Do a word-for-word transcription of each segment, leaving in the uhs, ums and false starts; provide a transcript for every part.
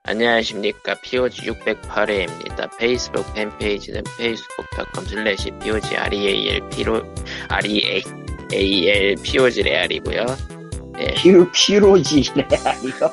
안녕하십니까. 피오지 육백팔 회입니다. 페이스북 팬페이지는 페이스북.com 슬래시 피오지 레알 피로 레알 피오지 레알이고요. 예. 피로 피로지 레알이요?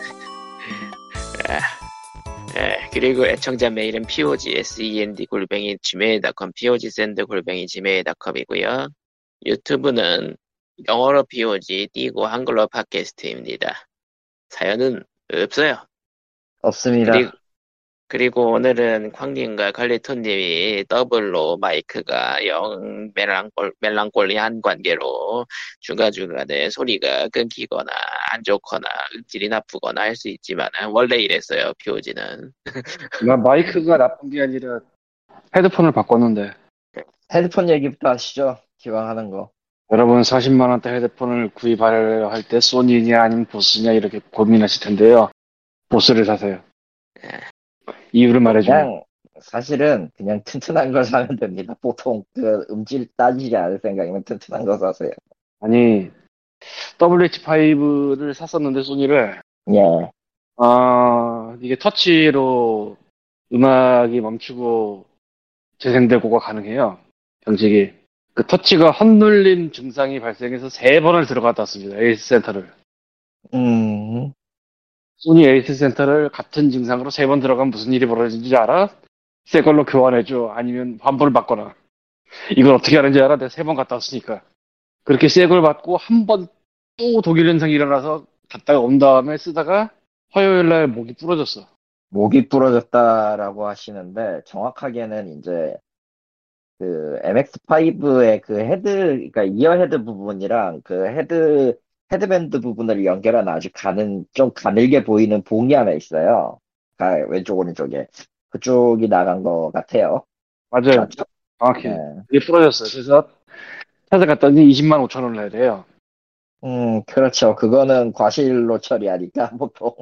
아, 예. 그리고 애청자 메일은 피오지 send 골뱅이 지메일 닷컴 피오지 샌드 골뱅이 지메일 닷컴이고요. 유튜브는 영어로 피오지 띄고 한글로 팟캐스트입니다. 사연은 없어요. 없습니다. 그리고, 그리고 오늘은 쾅님과 칼리토님이 더블로 마이크가 영 멜랑꼴, 멜랑꼴리한 관계로 중간중간에 소리가 끊기거나 안 좋거나 음질이 나쁘거나 할 수 있지만 원래 이랬어요, 피오지는. 나 마이크가 나쁜 게 아니라 헤드폰을 바꿨는데. 헤드폰 얘기부터 하시죠. 기왕 하는 거. 여러분 사십만 원대 헤드폰을 구입하려 할 때 소니냐 아니면 보스냐 이렇게 고민하실 텐데요. 보스를 사세요. 이유를 말해주면 그냥 사실은 그냥 튼튼한 걸 사면 됩니다. 보통 그 음질 따지지 않을 생각이면 튼튼한 거 사세요. 아니 더블유에이치 파이브를 샀었는데 소니를 예. 아 이게 터치로 음악이 멈추고 재생되고가 가능해요. 방식이 그 터치가 헛눌림 증상이 발생해서 세 번을 들어갔다 왔습니다. 에이스 센터를. 음. 소니 에이스 센터를 같은 증상으로 세 번 들어가면 무슨 일이 벌어지는지 알아? 새 걸로 교환해줘. 아니면 환불을 받거나. 이걸 어떻게 하는지 알아? 내가 세 번 갔다 왔으니까. 그렇게 새 걸 받고 한 번 또 독일 현상이 일어나서 갔다가 온 다음에 쓰다가 화요일 날 목이 부러졌어. 목이 부러졌다라고 하시는데 정확하게는 이제 그 엠엑스 파이브의 그 헤드, 그러니까 이어 헤드 부분이랑 그 헤드 헤드밴드 부분을 연결한 아주 가는 좀 가늘게 보이는 봉이 하나 있어요. 가, 왼쪽 오른쪽에 그쪽이 나간 것 같아요. 맞아요. 맞죠? 정확히. 네. 그게 부러졌어요. 그래서 찾아갔더니 이십만 오천 원을 내야 돼요. 음, 그렇죠. 그거는 과실로 처리하니까 보통.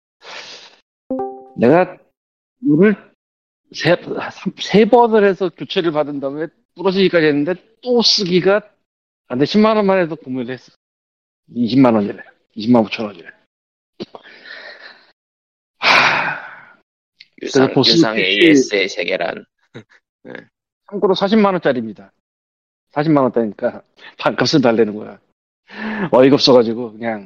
내가 이걸 세, 세 번을 해서 교체를 받은 다음에 부러지기까지 했는데 또 쓰기가 안 돼. 십만 원만 해도 구매를 했어. 이십만 원이래. 이십만 오천 원이래. 하... 유상, 그래서 보스 유상 피씨 에이에스의 세계란. 네. 참고로 사십만 원짜리입니다. 사십만 원짜리니까 반값을 달래는 거야. 어이가 없어가지고 그냥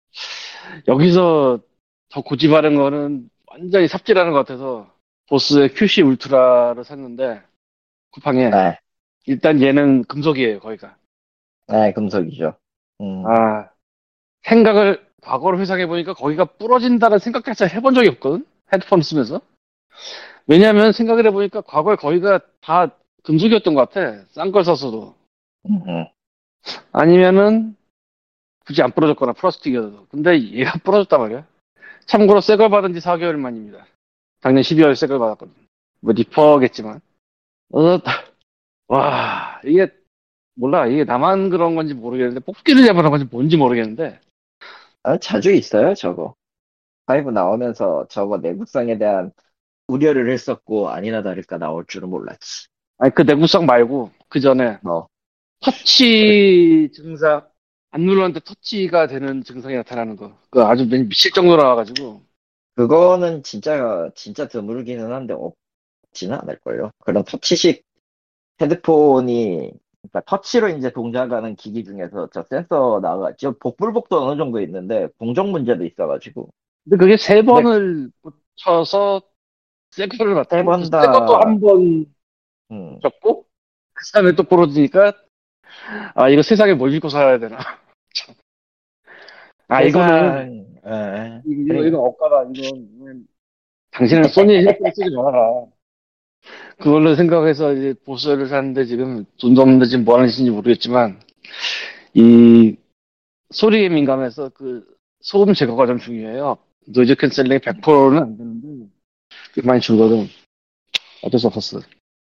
여기서 더 고집하는 거는 완전히 삽질하는 것 같아서 보스의 큐씨 울트라를 샀는데 쿠팡에 네, 일단 얘는 금속이에요 거기가. 네, 금속이죠. 음, 아 생각을 과거로 회상해보니까 거기가 부러진다는 생각조차 해본 적이 없거든 헤드폰 쓰면서. 왜냐하면 생각을 해보니까 과거에 거기가 다 금속이었던 것 같아. 싼 걸 샀어도. 음, 아니면은 굳이 안 부러졌거나 플라스틱이어도. 근데 얘가 부러졌단 말이야. 참고로 새 걸 받은 지 사 개월 만입니다. 작년 십이월에 새 걸 받았거든. 뭐 리퍼겠지만. 어, 와 이게 몰라. 이게 나만 그런 건지 모르겠는데 뽑기를 잡아는 건지 뭔지 모르겠는데 아, 자주 있어요, 저거. 파이브 나오면서 저거 내구성에 대한 우려를 했었고, 아니나 다를까 나올 줄은 몰랐지. 아니 그 내구성 말고 그 전에 뭐, 터치 증상 안 눌렀는데 터치가 되는 증상이 나타나는 거. 그 아주 미칠 정도로 나와가지고. 그거는 진짜, 진짜 드물기는 한데, 없지는 않을걸요. 그런 터치식 헤드폰이, 그러니까 터치로 이제 동작하는 기기 중에서 저 센서 나가, 저 복불복도 어느 정도 있는데, 공정 문제도 있어가지고. 근데 그게 세 근데 번을 붙여서 새 거를 세 받고 그 번 새 것도 다, 한 번 음, 접고 그 다음에 또 부러지니까 아 이거 세상에 뭘 믿고 살아야 되나. 참. 아 이거는 세상, 에, 이거 그래. 이거 억까다. 이거 당신은 소니 핸드폰 쓰지 말아라. 그걸로 생각해서 이제 보스를 샀는데 지금 돈도 없는데 지금 뭐 하는 짓인지 모르겠지만 이 소리에 민감해서 그 소음 제거가 좀 중요해요. 노이즈 캔슬링 백 퍼센트는 안 되는데 꽤 많이 줄거든. 어쩔 수 없었어.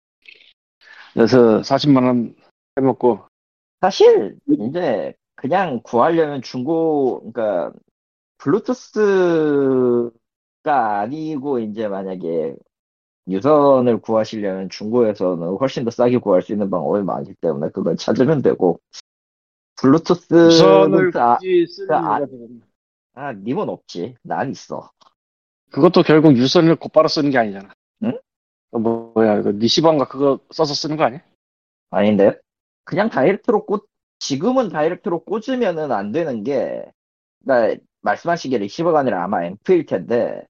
그래서 사십만 원 해먹고. 사실, 이제, 그냥 구하려면 중고, 그러니까, 블루투스가 아니고, 이제 만약에 유선을 구하시려면 중고에서는 훨씬 더 싸게 구할 수 있는 방법이 많기 때문에 그걸 찾으면 되고, 블루투스는 유선을 그, 아, 굳이 쓸 그, 아, 이유가 되겠네. 아, 님은 없지. 난 있어. 그것도 결국 유선을 곧바로 쓰는 게 아니잖아. 응? 어, 뭐야, 이거 니시방가 그거 써서 쓰는 거 아니야? 아닌데? 그냥 다이렉트로 꽂, 지금은 다이렉트로 꽂으면은 안 되는 게, 그러니까 말씀하신 게 리시버가 아니라 아마 앰프일 텐데,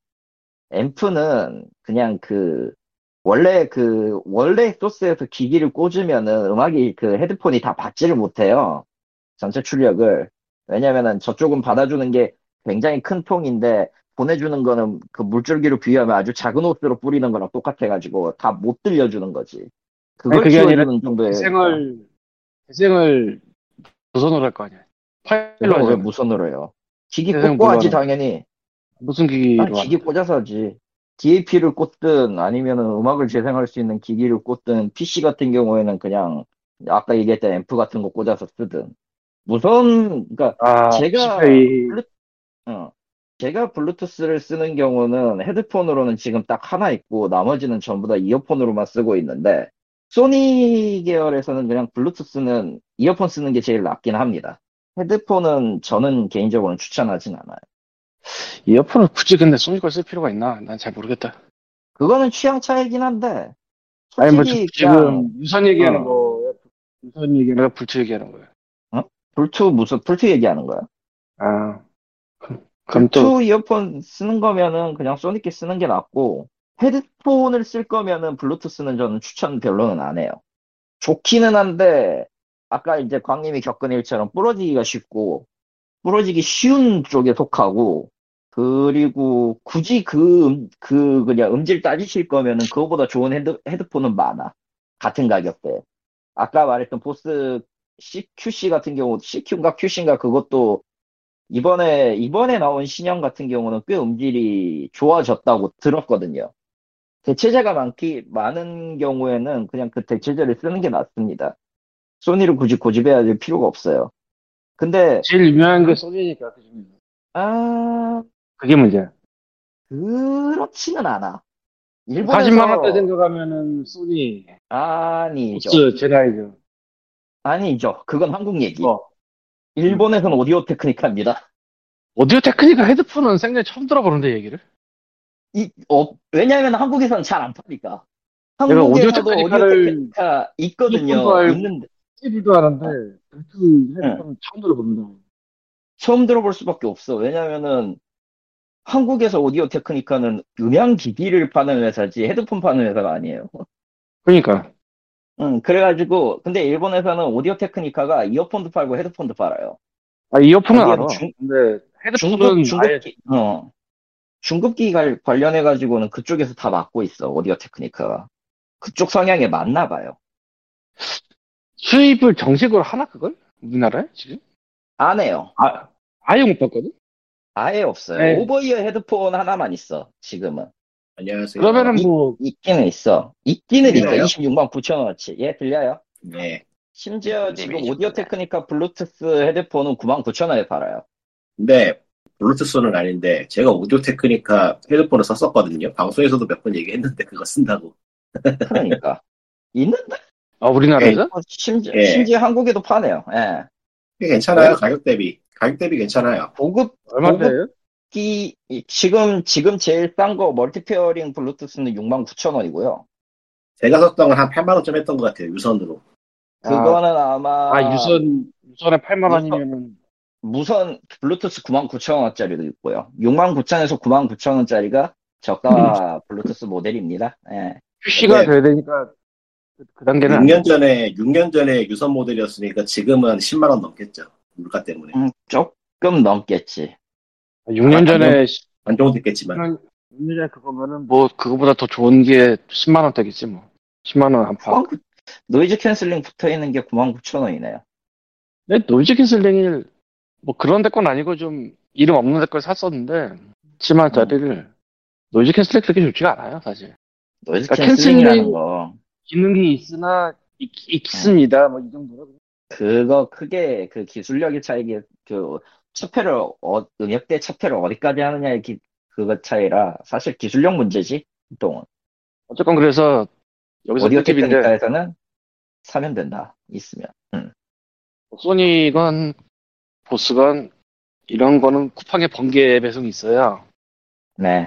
앰프는 그냥 그, 원래 그, 원래 소스에서 기기를 꽂으면은 음악이 그 헤드폰이 다 받지를 못해요. 전체 출력을. 왜냐면은 저쪽은 받아주는 게 굉장히 큰 통인데, 보내주는 거는 그 물줄기로 비유하면 아주 작은 호스로 뿌리는 거랑 똑같아가지고 다 못 들려주는 거지. 아니, 그걸 그게 아니라 키워주는 정도니까. 재생을, 재생을 무선으로 할 거 아니야. 파일로 그걸 왜 하잖아. 무선으로 해요? 기기 재생 꽂고 하지, 불가능. 당연히. 무슨 난 기기로 기기 하는데? 꽂아서 하지. 디에이피를 꽂든 아니면은 음악을 재생할 수 있는 기기를 꽂든 피씨 같은 경우에는 그냥 아까 얘기했던 앰프 같은 거 꽂아서 쓰든. 무선, 그러니까 아, 제가 피씨페이. 블루, 어, 제가 블루투스를 쓰는 경우는 헤드폰으로는 지금 딱 하나 있고 나머지는 전부 다 이어폰으로만 쓰고 있는데 소니 계열에서는 그냥 블루투스는 이어폰 쓰는 게 제일 낫긴 합니다. 헤드폰은 저는 개인적으로는 추천하진 않아요. 이어폰을 굳이 근데 소니 걸 쓸 필요가 있나? 난 잘 모르겠다. 그거는 취향 차이긴 한데 아니, 뭐, 지- 솔직히 그냥 지금 유선 얘기하는 어, 거야? 유선 얘기하는 거야? 불투 얘기하는 거야? 어? 블루투 무슨 블루투 얘기하는 거야? 아, 그럼 또, 블루투 이어폰 쓰는 거면은 그냥 소니께 쓰는 게 낫고 헤드폰을 쓸 거면은 블루투스는 저는 추천 별로는 안 해요. 좋기는 한데 아까 이제 광님이 겪은 일처럼 부러지기가 쉽고 부러지기 쉬운 쪽에 속하고 그리고 굳이 그, 음, 그 그냥 음질 따지실 거면은 그거보다 좋은 헤드, 헤드폰은 많아. 같은 가격대에. 아까 말했던 보스 큐씨 같은 경우 씨큐인가 큐씨인가 그것도 이번에 이번에 나온 신형 같은 경우는 꽤 음질이 좋아졌다고 들었거든요. 대체재가 많기 많은 경우에는 그냥 그 대체재를 쓰는 게 낫습니다. 소니를 굳이 고집해야 될 필요가 없어요. 근데 제일 유명한 게 소니니까, 그 중에. 아 그게 문제야. 그렇지는 않아. 사십만 원대 일본에서 생각하면은 소니, 아니죠. 보스, 제나이즈. 아니죠. 그건 한국 얘기. 뭐, 음. 일본에서는 오디오 테크니카입니다. 오디오 테크니까 헤드폰은 생전 처음 들어보는데, 얘기를? 이, 어, 왜냐하면 한국에서는 잘 안 파니까. 내가 오디오 한국에서도 오디오 테크니카를 테크니카 이어폰도 있거든요. 알고, 있는데, 케이블도 아는데, 어, 블루투스 응. 헤드폰은 처음 들어봅니다. 처음 들어볼 수밖에 없어. 왜냐면은 한국에서 오디오 테크니카는 음향 기기를 파는 회사지 헤드폰 파는 회사가 아니에요. 그러니까. 응, 그래가지고, 근데 일본에서는 오디오 테크니카가 이어폰도 팔고 헤드폰도 팔아요. 아, 이어폰은 거기에는 알아. 중, 근데 중급, 헤드폰은 아예, 중급기, 어, 중급기 관- 관련해가지고는 그쪽에서 다 맡고 있어, 오디오 테크니카가. 그쪽 성향에 맞나 봐요. 수입을 정식으로 하나, 그걸? 우리나라에? 지금? 안 해요. 아, 아예 못 봤거든? 아예 없어요. 네. 오버이어 헤드폰 하나만 있어, 지금은. 안녕하세요. 그러면은 이, 뭐, 있기는 있어. 있기는 있어. 들리나요? 이십육만 구천 원어치. 예, 들려요? 네. 심지어 지금 오디오 님이십니다. 테크니카 블루투스 헤드폰은 구만 구천 원에 팔아요. 근데 블루투스는 아닌데 제가 오디오 테크니카 헤드폰을 썼었거든요. 방송에서도 몇 번 얘기했는데 그거 쓴다고. 그러니까. 있는데? 아, 예, 우리나라에서? 어, 심지어, 예. 심지어 한국에도 파네요. 예. 꽤 괜찮아요. 웬, 가격 대비. 가격 대비 괜찮아요. 고급, 얼마인데요? 고급기, 이- 지금, 지금 제일 싼 거, 멀티페어링 블루투스는 육만 구천 원이고요. 제가 썼던 건 한 팔만 원쯤 했던 것 같아요. 유선으로. 아, 그거는 아, 아마, 유선, 유선에 팔만 무선, 원이면은, 무선 블루투스 구만 구천 원짜리도 있고요. 육만 구천 원에서 구만 구천 원짜리가 저가 블루투스 모델입니다. 예. 큐씨가 근데 돼야 되니까, 그, 그 단계는 육 년 아니고. 전에, 육 년 전에 유선 모델이었으니까 지금은 십만 원 넘겠죠. 물가 때문에. 음, 조금 넘겠지. 육 년 아마 안 전에, 정도, 안 정도 됐겠지만. 육 년 전에 그거면은 뭐, 그거보다 더 좋은 게 십만 원대겠지, 뭐. 십만 원 안팎. 구만 구 노이즈 캔슬링 붙어 있는 게 구만 구천 원이네요. 근데 노이즈 캔슬링이, 뭐 그런 데 건 아니고 좀, 이름 없는 데 걸 샀었는데, 칠만 음, 원짜리를. 노이즈 캔슬링 그렇게 좋지가 않아요, 사실. 노이즈 그러니까 캔슬링이라는 캔슬링 거, 기능이 있으나, 있, 음, 있습니다. 뭐, 이 정도로. 그거 크게 그 기술력의 차이기, 그, 차폐를, 어, 음역대 차폐를 어디까지 하느냐의 기, 그거 차이라, 사실 기술력 문제지, 보통은. 어쨌건 그래서, 여기서 오디오 꿀팁인데, 테크니카에서는 사면 된다, 있으면. 음, 소니건, 보스건, 이런 거는 쿠팡에 번개 배송이 있어요. 네.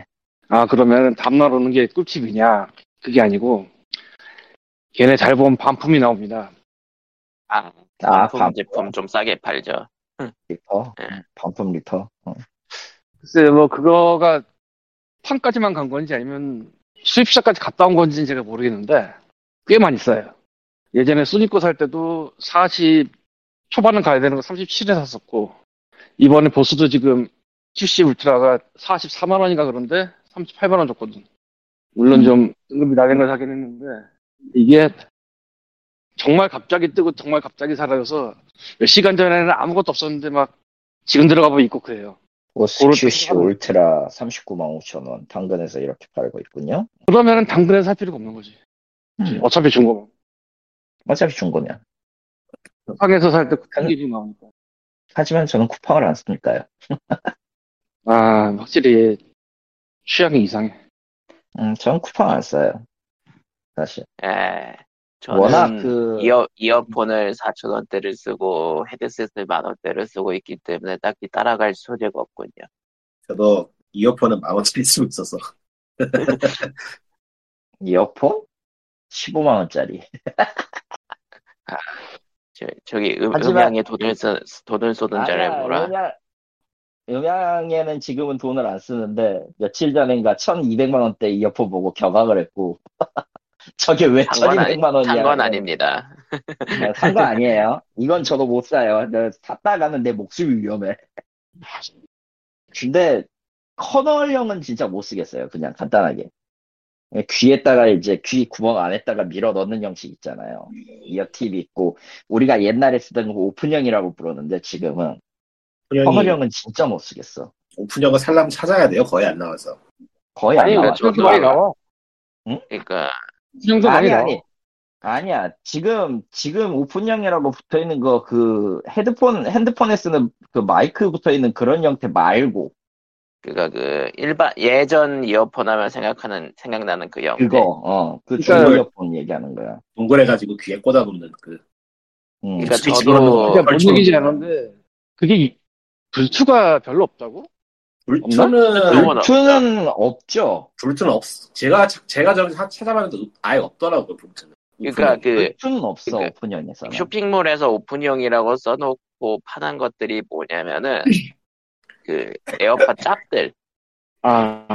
아, 그러면 다음날 오는 게 꿀팁이냐? 그게 아니고, 걔네 잘 보면 반품이 나옵니다. 아, 아, 반품 반 제품 좀 싸게 팔죠. 리터? 예. 음, 반품 리터? 어. 글쎄, 뭐, 그거가 판까지만 간 건지 아니면 수입사까지 갔다 온 건지는 제가 모르겠는데, 꽤 많이 써요. 예전에 소니 거 살 때도 사십 초반은 가야 되는 거 삼십칠에 샀었고, 이번에 보스도 지금 큐씨 울트라가 사십사만 원인가 그런데 삼십팔만 원 줬거든. 물론 음. 좀 등급이 낮은 걸 사긴 했는데, 이게 정말 갑자기 뜨고 정말 갑자기 사라져서 몇 시간 전에는 아무것도 없었는데 막 지금 들어가보면 있고 그래요. 보스 그럴 때 큐씨 사는- 울트라 삼십구만 오천 원 당근에서 이렇게 팔고 있군요. 그러면은 당근에서 살 필요가 없는 거지. 음. 어차피 중고만. 어차피 중고면. 쿠팡에서 살 때 쿠팡 그- 기준이 나오니까. 하지만 저는 쿠팡을 안 쓰니까요. 아, 확실히 취향이 이상해. 음, 저는 쿠팡 안 써요. 사실. 예. 워낙 저는 그- 이어, 이어폰을 사천 원대를 쓰고 헤드셋을 만 원대를 쓰고 있기 때문에 딱히 따라갈 소재가 없군요. 저도 이어폰은 만 원짜리 쓰고 있어서. 이어폰? 십오만 원짜리. 저, 저기 음, 하지만- 음향에 돈을, 써, 돈을 쏟은 자를 아니야, 뭐라. 음향, 음향에는 지금은 돈을 안 쓰는데, 며칠 전인가 천이백만 원대 이어폰 보고 경악을 했고, 저게 왜 산 건 아니, 천이백만 원이야? 산 건 아닙니다. 산 거 아니에요. 이건 저도 못 사요. 내가 샀다가는 내 목숨이 위험해. 근데, 커널형은 진짜 못 쓰겠어요. 그냥 간단하게. 귀에다가 이제 귀 구멍 안에다가 밀어 넣는 형식 있잖아요. 이어 팁이 있고, 우리가 옛날에 쓰던 거 오픈형이라고 부르는데, 지금은. 오픈형이, 커널형은 진짜 못 쓰겠어. 오픈형을 살려면 찾아야 돼요. 거의 안 나와서. 거의 아니, 안 나와. 저도 오픈형도 많이 알아. 나와. 그러니까 오픈형도 많이 아니, 나와. 아니. 아니야. 지금, 지금 오픈형이라고 붙어 있는 거, 그, 헤드폰, 핸드폰에 쓰는 그 마이크 붙어 있는 그런 형태 말고, 그가 그 일반 예전 이어폰 하면 생각하는 생각나는 그 형태. 그거, 어, 그 그러니까- 중고 이어폰 얘기하는 거야. 동그래가지고 귀에 꽂아놓는 그. 음. 그러니까 스피치 저도 걸어놓는 거. 그게 뭔 펼쳐. 얘기인지 아는데, 그게 이- 불투가 별로 없다고? 불투는, 그건 불투는 없죠. 불투는 없, 제가, 제가 저기 사- 찾아봤는데 아예 없더라고요, 불투는. 그러니까 그 불투는 없어, 그러니까 오픈형에서는. 쇼핑몰에서 오픈형이라고 써놓고 파는 것들이 뭐냐면은 그 에어팟 짭들. 아,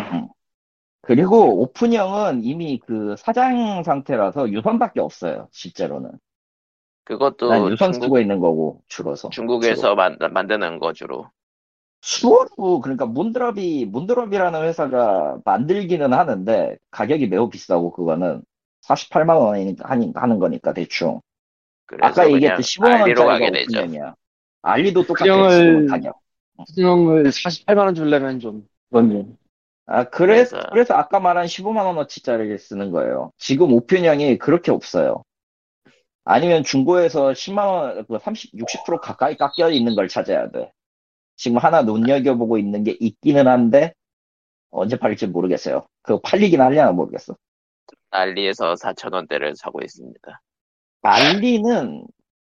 그리고 오픈형은 이미 그 사장 상태라서 유선밖에 없어요, 실제로는. 난 그것도 유선 중국 쓰고 있는 거고, 줄어서. 중국에서 만, 만드는 거 주로. 수어로, 그러니까 문드럽이, 문드럽이라는 회사가 만들기는 하는데, 가격이 매우 비싸고, 그거는 사십팔만 원이 하는 거니까, 대충. 그래서 아까 그냥 얘기했던 십오만 알리로 원짜리가 가게 되죠. 오픈형이야. 알리도 똑같아, 오픈형을- 지금 가격. 오픈형을 사십팔만 원 주려면 좀, 그런 좀. 아, 그래서, 그래서- 그래서 아까 말한 십오만 원어치짜리를 쓰는 거예요. 지금 오픈형이 그렇게 없어요. 아니면 중고에서 십만 원, 그 삼십, 육십 퍼센트 가까이 깎여 있는 걸 찾아야 돼. 지금 하나 눈여겨보고 있는 게 있기는 한데, 언제 팔릴지 모르겠어요. 그거 팔리긴 하려나 모르겠어. 알리에서 사천 원대를 사고 있습니다. 알리는,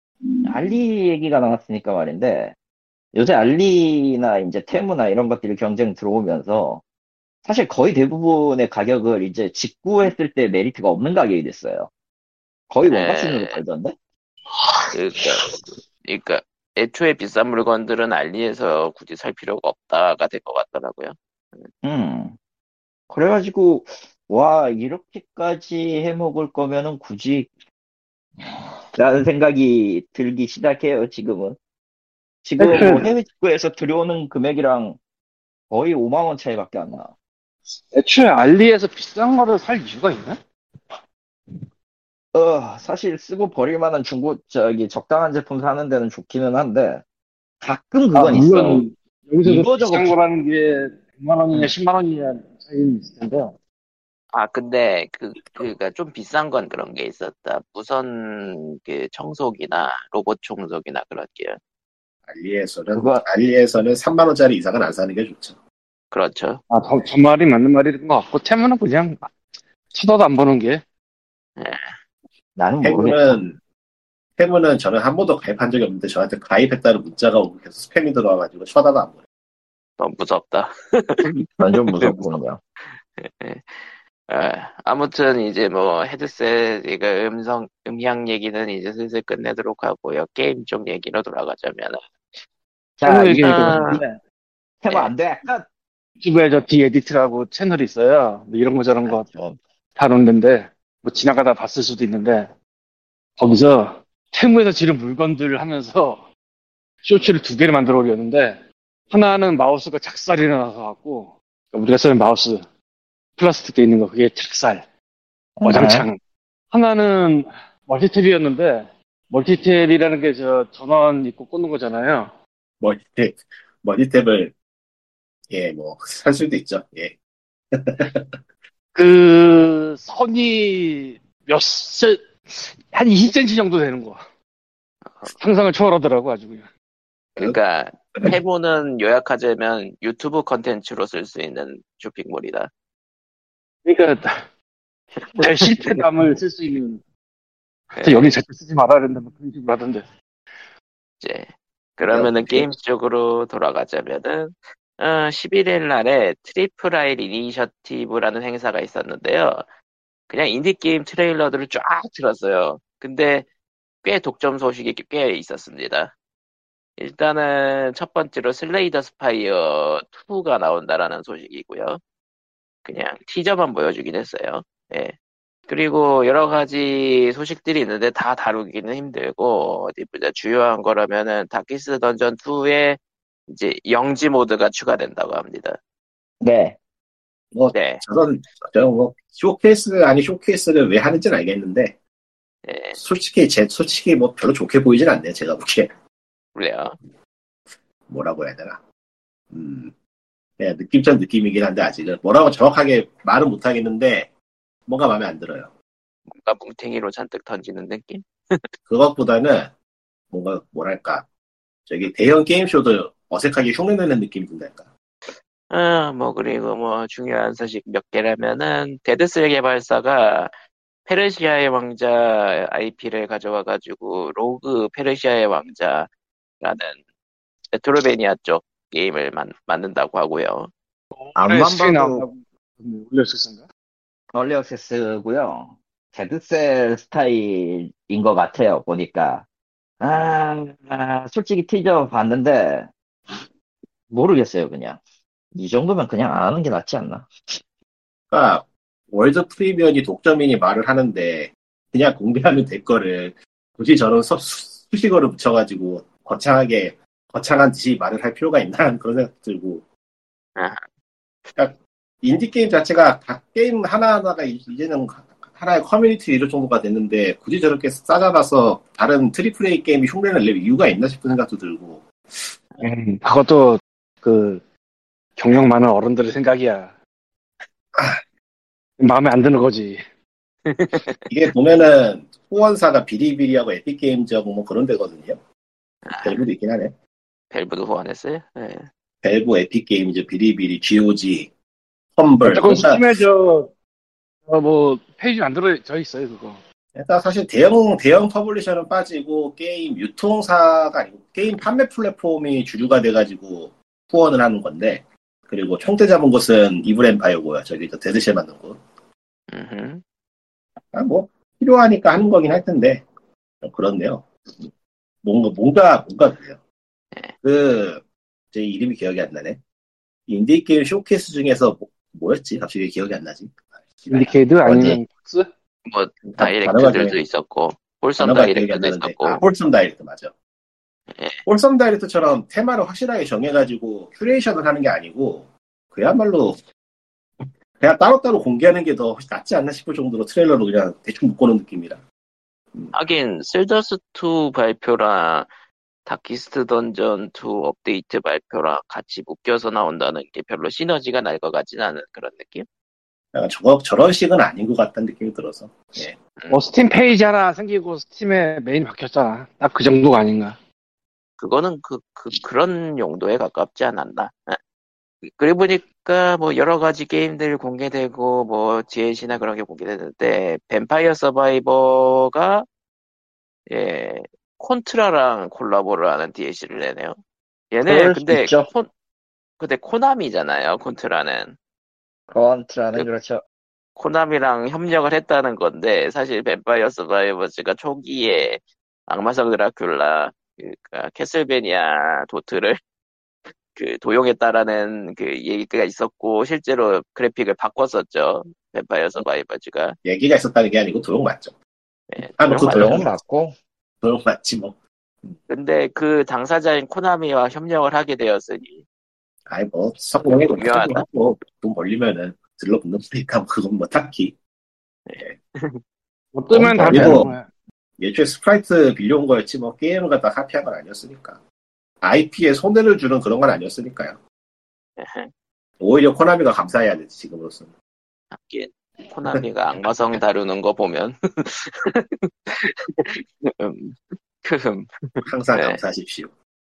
알리 얘기가 나왔으니까 말인데, 요새 알리나 이제 테무나 이런 것들이 경쟁 들어오면서, 사실 거의 대부분의 가격을 이제 직구했을 때 메리트가 없는 가격이 됐어요. 거의 원가 네. 수준으로 팔던데? 그러니까, 그러니까 애초에 비싼 물건들은 알리에서 굳이 살 필요가 없다가 될 것 같더라고요. 음. 그래가지고, 와, 이렇게까지 해먹을 거면은 굳이, 라는 생각이 들기 시작해요, 지금은. 지금 뭐 해외 직구에서 들여오는 금액이랑 거의 오만 원 차이밖에 안 나. 애초에 알리에서 비싼 거를 살 이유가 있나? 어, 사실 쓰고 버릴 만한 중고, 저기, 적당한 제품 사는 데는 좋기는 한데, 가끔 그건 아, 있어. 물론 여기서도 이거저거 비싼 비- 거라는 게 백만 원이냐 음. 십만 원이냐 차이는 있을 텐데. 아, 근데 그, 그가 좀 비싼 건 그런 게 있었다. 무선 그 청소기나 로봇 청소기나 그런 게. 알리에서는, 그거- 알리에서는 삼만 원짜리 이상은 안 사는 게 좋죠. 그렇죠. 아, 저, 저 말이 맞는 말인 것 같고, 테무는 그냥 쳐다도 안 보는 게. 나는 모르겠어. 해무는, 해무는 저는 한 번도 가입한 적이 없는데 저한테 가입했다는 문자가 오고 계속 스팸이 들어와가지고 쳐다도 안 보네. 너무 무섭다. 그건 좀 무섭군요. 예. 아, 아무튼 이제 뭐 헤드셋 이거 음성 음향 얘기는 이제 슬슬 끝내도록 하고요. 게임 쪽 얘기로 돌아가자면은 자, 세무 이 얘기하니까 아, 그런데 테마 예. 안 돼. 끝. 유튜브에 저 디에디트라고 채널이 있어요. 뭐 이런 거 저런 아, 거 좀. 다루는데 뭐 지나가다 봤을 수도 있는데 거기서 세무에서 지른 물건들을 하면서 쇼츠를 두 개를 만들어 올렸는데 하나는 마우스가 작살이 나서 갖고 우리가 쓰는 마우스 플라스틱 돼 있는 거 그게 작살 에? 어장창 하나는 멀티탭이었는데 멀티탭이라는 게 저 전원 있고 꽂는 거잖아요. 머니탭, 머니탭을, 예, 뭐, 살 수도 있죠. 예. 그 선이 몇 세, 한 이십 센티미터 정도 되는 거. 상상을 초월하더라고 아주 그냥. 그러니까 테무는 요약하자면 유튜브 컨텐츠로 쓸 수 있는 쇼핑몰이다. 그러니까 내 실패담을 쓸 수 있는. 예. 여기 절대 쓰지 말아야 된다 뭐 그런 식으로 하던데. 이제 그러면은 예. 게임 쪽으로 돌아가자면은 어, 십일 일 날에 트리플 아일 이니셔티브라는 행사가 있었는데요. 그냥 인디게임 트레일러들을 쫙 틀었어요. 근데 꽤 독점 소식이 꽤 있었습니다. 일단은 첫 번째로 슬레이더 스파이어 투가 나온다라는 소식이고요. 그냥 티저만 보여주긴 했어요. 예. 그리고 여러 가지 소식들이 있는데 다 다루기는 힘들고 어디 보자 주요한 거라면은 다키스 던전 투에 이제 영지 모드가 추가된다고 합니다. 네. 뭐, 네. 저는, 저 뭐, 쇼케이스, 아니 쇼케이스를 왜 하는지는 알겠는데, 예. 솔직히, 제, 솔직히 뭐 별로 좋게 보이진 않네요, 제가 보기에. 그래요. 뭐라고 해야 되나. 음, 네, 느낌적 느낌이긴 한데, 아직은. 뭐라고 정확하게 말은 못하겠는데, 뭔가 마음에 안 들어요. 뭔가 뭉탱이로 잔뜩 던지는 느낌? 그것보다는, 뭔가, 뭐랄까, 저기, 대형 게임쇼도 어색하게 흉내내는 느낌이 든달까. 아, 뭐 그리고 뭐 중요한 소식 몇 개라면은 데드셀 개발사가 페르시아의 왕자 아이피를 가져와가지고 로그 페르시아의 왕자라는 메트로베니아 쪽 게임을 만, 만든다고 하고요. 올해 앞만 스크린 봐도 나온다고 올렸었는가? 얼리 액세스고요. 데드셀 스타일인 것 같아요. 보니까. 아, 아, 솔직히 티저 봤는데 모르겠어요. 그냥 이 정도면 그냥 안 하는 게 낫지 않나? 그러니까, 월드 프리미엄이 독점인이 말을 하는데, 그냥 공개하면 될 거를, 굳이 저런 서- 수- 수식어를 붙여가지고, 거창하게, 거창한 듯이 말을 할 필요가 있나 하는 그런 생각 들고, 아, 그러니까 인디게임 자체가 각 게임 하나하나가 이- 이제는 하나의 커뮤니티 이럴 정도가 됐는데 굳이 저렇게 싸잡아서 다른 트리플 A 게임이 흉내를 낼 이유가 있나 싶은 생각도 들고 음, 그것도 그 경력 많은 어른들의 생각이야. 마음에 안 드는 거지. 이게 보면은 후원사가 비리비리하고 에픽게임즈하고 뭐 그런 데거든요. 밸브도 있긴 하네. 벨브도 후원했어요? 네. 밸브, 에픽게임즈, 비리비리, 지오지, 험블. 어쨌건 그러니까, 스팀에 저, 어, 뭐 페이지 만들어져 있어요 그거. 그러니까 사실 대형 대형 퍼블리셔는 빠지고 게임 유통사가 아니고 게임 판매 플랫폼이 주류가 돼가지고 후원을 하는 건데 그리고 총대 잡은 곳은 이블 엠파이어고요. 저기 저 데드쉘 만든 곳. 음흠. 아, 뭐 필요하니까 하는 거긴 할 텐데 좀 그렇네요. 뭔가 뭔가 뭔가 그래요. 그 제 이름이 기억이 안 나네. 인디 게임 쇼케이스 중에서 뭐, 뭐였지? 갑자기 기억이 안 나지. 인디케이드 아니면 스? 뭐 단- 단어가 다이렉트들도 기억이, 있었고 홀섬 단어가 기억이 안 다이렉트도 나는데 있었고 아 홀섬 다이렉트 맞아. 예. 홀섬 다이렉트처럼 테마를 확실하게 정해가지고 큐레이션을 하는 게 아니고 그야말로 그냥 따로따로 공개하는 게 더 낫지 않나 싶을 정도로 트레일러로 그냥 대충 묶어놓은 느낌이라. 하긴 셀더스 투 발표랑 다키스트 던전 투 업데이트 발표랑 같이 묶여서 나온다는 게 별로 시너지가 날 것 같진 않은 그런 느낌? 약간 저거, 저런 식은 아닌 것 같다는 느낌이 들어서. 예. 뭐 스팀 페이지 하나 생기고 스팀에 메인 바뀌었잖아. 딱 그 정도가 아닌가. 그거는 그, 그, 그런 용도에 가깝지 않았나? 예. 그리고 보니까 뭐 여러 가지 게임들 공개되고 뭐 디엘씨나 그런 게 공개됐는데 뱀파이어 서바이버가 예, 콘트라랑 콜라보를 하는 디엘씨를 내네요. 얘네 그럴 수 근데 있죠. 콘 근데 코나미잖아요. 콘트라는 거원트라는 그 그렇죠. 코나미랑 협력을 했다는 건데 사실 뱀파이어 서바이버즈가 초기에 악마성 드라큘라 그러니까 캐슬베니아 도트를 그 도용했다라는 그 얘기가 있었고 실제로 그래픽을 바꿨었죠. 뱀파이어 서바이버즈가. 얘기가 있었다는 게 아니고 도용 맞죠. 네, 아, 뭐, 도용 그 도용 도용은 맞죠. 맞지. 맞고 도용 맞지, 뭐. 근데 그 당사자인 코나미와 협력을 하게 되었으니 아이, 뭐, 성공에 돈 중요하다. 하고, 돈 벌리면은 들러붙는 거니까, 뭐 그건 뭐, 딱히. 예. 뭐 뜨면 다 되는 그리고, 거야. 예초에 스프라이트 빌려온 거였지, 뭐, 게임을 갖다 카피한 건 아니었으니까. 아이피에 손해를 주는 그런 건 아니었으니까요. 오히려 코나미가 감사해야 되지, 지금으로서는. 하긴 코나미가 악마성 다루는 거 보면 음, 그 항상 네. 감사하십시오.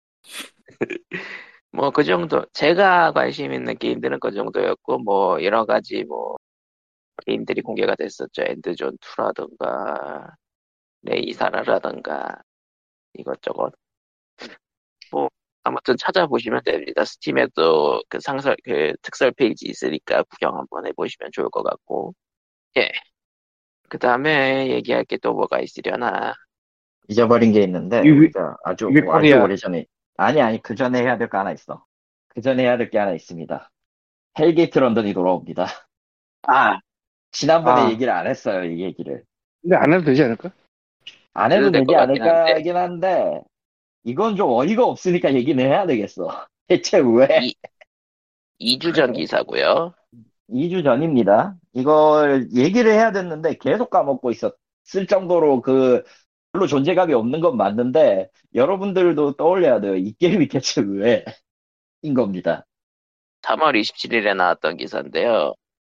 뭐 그 정도 제가 관심 있는 게임들은 그 정도였고 뭐 여러 가지 뭐 게임들이 공개가 됐었죠. 엔드존 투라든가 레이사라라든가 이것저것 뭐 아무튼 찾아보시면 됩니다. 스팀에도 그 상설 그 특설 페이지 있으니까 구경 한번 해보시면 좋을 것 같고 예. 그 다음에 얘기할 게 또 뭐가 있으려나. 잊어버린 게 있는데 유비, 우리가 아주 아주 유비코리아. 오래전에 아니 아니 그 전에 해야 될 거 하나 있어. 그 전에 해야 될 게 하나 있습니다. 헬게이트 런던이 돌아옵니다. 아, 지난번에 아, 얘기를 안 했어요, 이 얘기를. 근데 안 해도 되지 않을까? 안 해도 해도 될 되지 것 같긴 않을까 한데 하긴 한데 이건 좀 어이가 없으니까 얘기는 해야 되겠어. 대체 왜? 이 이 주 전 기사고요. 이 주 전입니다. 이걸 얘기를 해야 됐는데 계속 까먹고 있었을 정도로 그 별로 존재감이 없는 건 맞는데 여러분들도 떠올려야 돼요. 이 게임이 대체 왜? 인 겁니다. 삼월 이십칠일에 나왔던 기사인데요.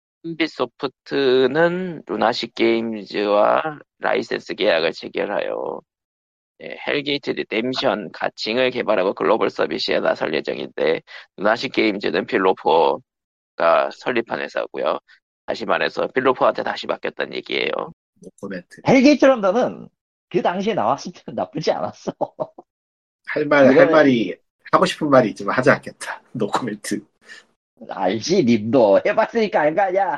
앰비소프트는 루나식 게임즈와 라이센스 계약을 체결하여 예, 헬게이트 리뎀션 가칭을 개발하고 글로벌 서비스에 나설 예정인데 루나식 게임즈는 필로포가 설립한 회사고요. 다시 말해서 필로포한테 다시 맡겼다는 얘기예요. 노 코멘트. 헬게이트 런던은 그 당시에 나왔을 때는 나쁘지 않았어. 할 말, 할 이거는 말이, 하고 싶은 말이 있지만 하지 않겠다. 노 코멘트. 알지, 님도 해봤으니까 알 거 아니야.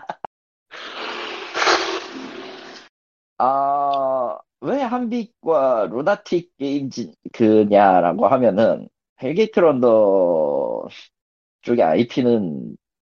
아, 왜 한빛과 루나틱 게임즈 그냐라고 하면은 헬게이트 런던 쪽의 아이피는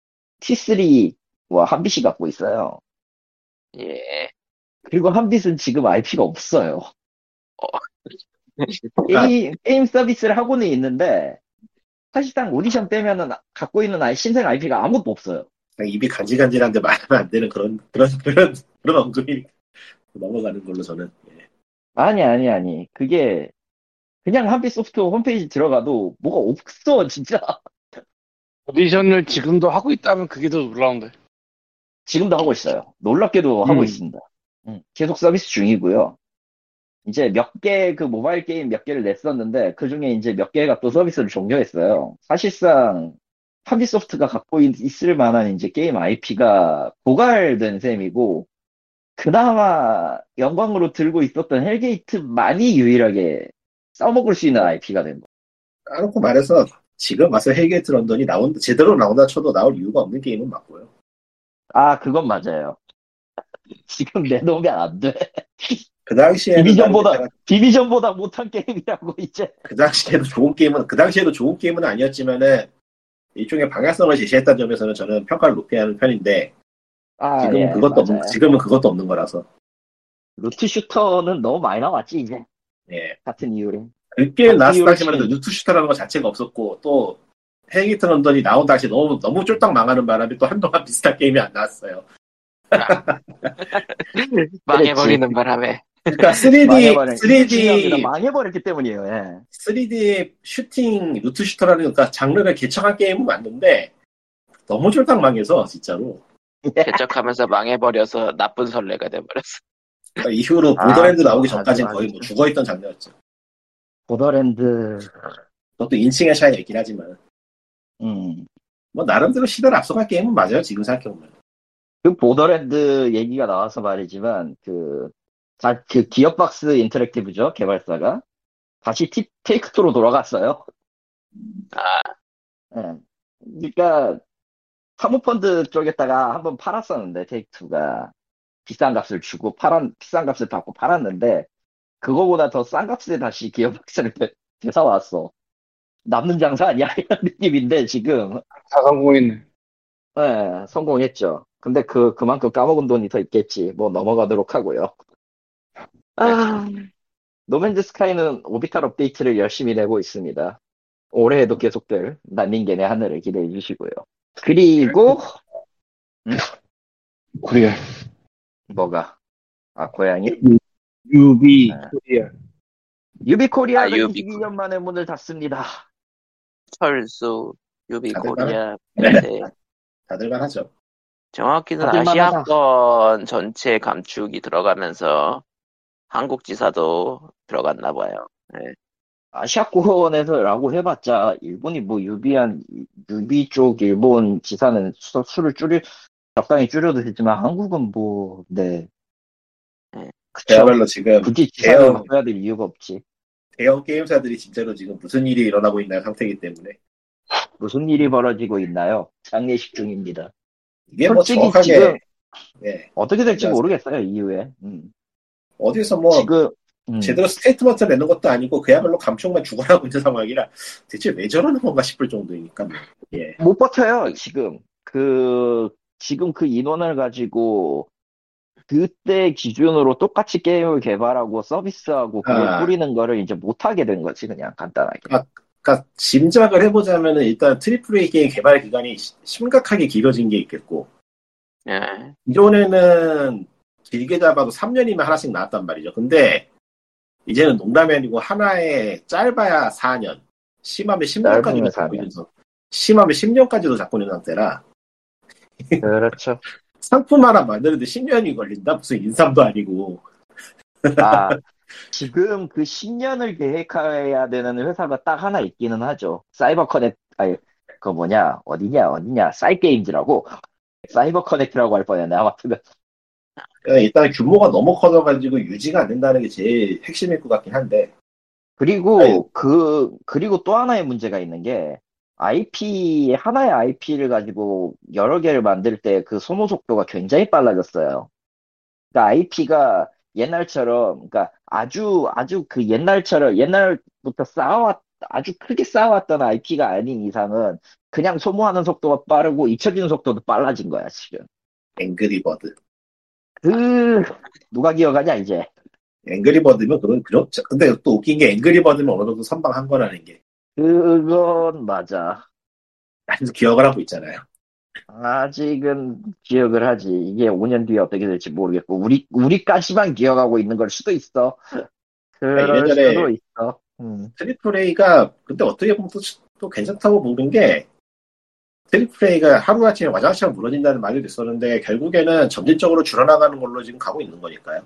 티쓰리와 한빛이 갖고 있어요. 예. 그리고 한빛은 지금 아이피가 없어요. 어, 그러니까 게임, 게임 서비스를 하고는 있는데 사실상 오디션 빼면은 갖고 있는 아이, 신생 아이피가 아무것도 없어요. 그냥 입이 간질간질한데 말하면 안 되는 그런, 그런, 그런, 그런 언급이 넘어가는 걸로 저는. 예. 아니, 아니, 아니. 그게 그냥 한빛 소프트 홈페이지 들어가도 뭐가 없어, 진짜. 오디션을 지금도 하고 있다면 그게 더 놀라운데. 지금도 하고 있어요. 놀랍게도 하고 음. 있습니다. 음, 계속 서비스 중이고요. 이제 몇 개, 그 모바일 게임 몇 개를 냈었는데, 그 중에 이제 몇 개가 또 서비스를 종료했어요. 사실상, 한빛소프트가 갖고 있, 있을 만한 이제 게임 아이피가 고갈된 셈이고, 그나마 영광으로 들고 있었던 헬게이트만이 유일하게 써먹을 수 있는 아이피가 된 거. 까놓고 말해서 지금 와서 헬게이트 런던이 나온, 제대로 나온다 쳐도 나올 이유가 없는 게임은 맞고요. 아, 그건 맞아요. 지금 내놓으면 안 돼. 그 당시에는 디비전보다, 나름 디비전보다 못한 게임이라고, 이제. 그 당시에도 좋은 게임은, 그 당시에도 좋은 게임은 아니었지만은, 일종의 방향성을 제시했다는 점에서는 저는 평가를 높이 하는 편인데, 아, 지금은 예, 그것도 없는, 맞아요. 지금은 그것도 없는 거라서. 루트 슈터는 너무 많이 나왔지, 이제. 예. 같은 이유로. 그 게임 같은 나왔을 이유로 당시만 해도 지금, 뉴트 슈터라는 것 자체가 없었고, 또, 헬게이트 런던이 나온 당시 너무, 너무 쫄딱 망하는 바람에 또 한동안 비슷한 게임이 안 나왔어요. 망해버리는 바람에. 그러니까 쓰리디, 망해버린, 이게 중요합니다. 쓰리디, 망해버렸기 때문이에요, 예. 쓰리디 슈팅 루트 슈터라는 그러니까 장르를 개척한 게임은 맞는데, 너무 쫄딱 망해서, 진짜로. 개척하면서 망해버려서 나쁜 선례가 돼버렸어. 그러니까 이후로 보더랜드 아주, 나오기 아주, 전까지는 아주. 거의 뭐 죽어있던 장르였죠. 보더랜드, 그것도 인칭의 차이가 있긴 하지만. 음. 뭐, 나름대로 시대를 앞서갈 게임은 맞아요, 지금 생각해보면. 그 보더랜드 얘기가 나와서 말이지만, 그, 다, 그 기어박스 인터랙티브죠, 개발사가. 다시 티, 테이크투로 돌아갔어요. 아, 예. 그러니까, 사모펀드 쪽에다가 한번 팔았었는데 테이크투가 비싼 값을 주고 팔았 비싼 값을 받고 팔았는데 그거보다 더 싼 값에 다시 기어박스를 되사왔어. 남는 장사 아니야? 이런 느낌인데 지금 다 성공했네. 네, 성공했죠. 근데 그 그만큼 까먹은 돈이 더 있겠지. 뭐 넘어가도록 하고요. 아, 노맨즈 스카이는 오비탈 업데이트를 열심히 내고 있습니다. 올해에도 계속될 난닝겐의 하늘을 기대해 주시고요. 그리고 코리아. 뭐가? 아 고양이? 유비 네. 코리아. 유비코리아가 아, 유비 이십이 년 만에 문을 닫습니다. 철수, 유비 다들 코리아, 네. 네. 다들만 하죠. 정확히는 다들만 아시아권 전체 감축이 들어가면서 한국 지사도 들어갔나 봐요. 네. 아시아권에서라고 해봤자 일본이 뭐 유비한 유비 쪽 일본 지사는 수, 수를 줄여 적당히 줄여도 되지만 한국은 뭐 네. 네. 그쵸. 그야말로 지금 굳이 지사를 대형, 바꿔야 될 이유가 없지. 대형 게임사들이 진짜로 지금 무슨 일이 일어나고 있는 상태이기 때문에 무슨 일이 벌어지고 있나요? 장례식 중입니다. 이게 뭐 솔직히 정확하게 지금 예, 어떻게 될지 맞아요. 모르겠어요 이후에. 음. 어디서 뭐 지금 음. 제대로 스테이트먼트 내는 것도 아니고 그야말로 감촉만 죽어나고 있는 상황이라 대체 왜 저러는 건가 싶을 정도이니까 뭐. 예. 못 버텨요 지금. 그 지금 그 인원을 가지고 그때 기준으로 똑같이 게임을 개발하고 서비스하고 그걸 아. 뿌리는 거를 이제 못하게 된 거지 그냥 간단하게. 아, 그러니까 짐작을 해보자면은 일단 트리플 A 게임 개발 기간이 시- 심각하게 길어진 게 있겠고 예. 기존에는 길게 잡아도 삼 년이면 하나씩 나왔단 말이죠. 근데 이제는 농담이 아니고 하나에 짧아야 사 년, 심하면 십 년까지도 짧으면 사 잡고 년. 있는 상- 심하면 십 년까지도 잡고 있는 상태라 그렇죠. 상품 하나 만드는데 십 년이 걸린다? 무슨 인삼도 아니고. 아 지금 그 십 년을 계획해야 되는 회사가 딱 하나 있기는 하죠. 사이버 커넥 아니 그 뭐냐 어디냐 어디냐 사이게임즈라고 사이버 커넥트라고 할 뻔했네 아무튼. 그러니까 일단 규모가 너무 커져가지고 유지가 안 된다는 게 제일 핵심일 것 같긴 한데. 그리고 아니. 그 그리고 또 하나의 문제가 있는 게 아이피 하나의 아이피를 가지고 여러 개를 만들 때 그 소모 속도가 굉장히 빨라졌어요. 그러니까 아이피가 옛날처럼 그러니까 아주 아주 그 옛날처럼 옛날부터 쌓아왔 아주 크게 쌓아왔던 아이피가 아닌 이상은 그냥 소모하는 속도가 빠르고 잊혀지는 속도도 빨라진 거야 지금. 앵그리버드. 그 누가 기억하냐 이제. 앵그리버드면 그건 그렇죠. 근데 또 웃긴 게 앵그리버드면 어느 정도 선방한 거라는 게. 그건 맞아. 아직도 기억을 하고 있잖아요. 아직은 기억을 하지. 이게 오 년 뒤에 어떻게 될지 모르겠고, 우리, 우리까지만 기억하고 있는 걸 수도 있어. 그럴 이래저래 수도 있어. 음. 트리플 A가 근데 어떻게 보면 또, 또 괜찮다고 보는 게 트리플 A가 하루아침에 와장창 무너진다는 말이 있었는데 결국에는 점진적으로 줄어나가는 걸로 지금 가고 있는 거니까요.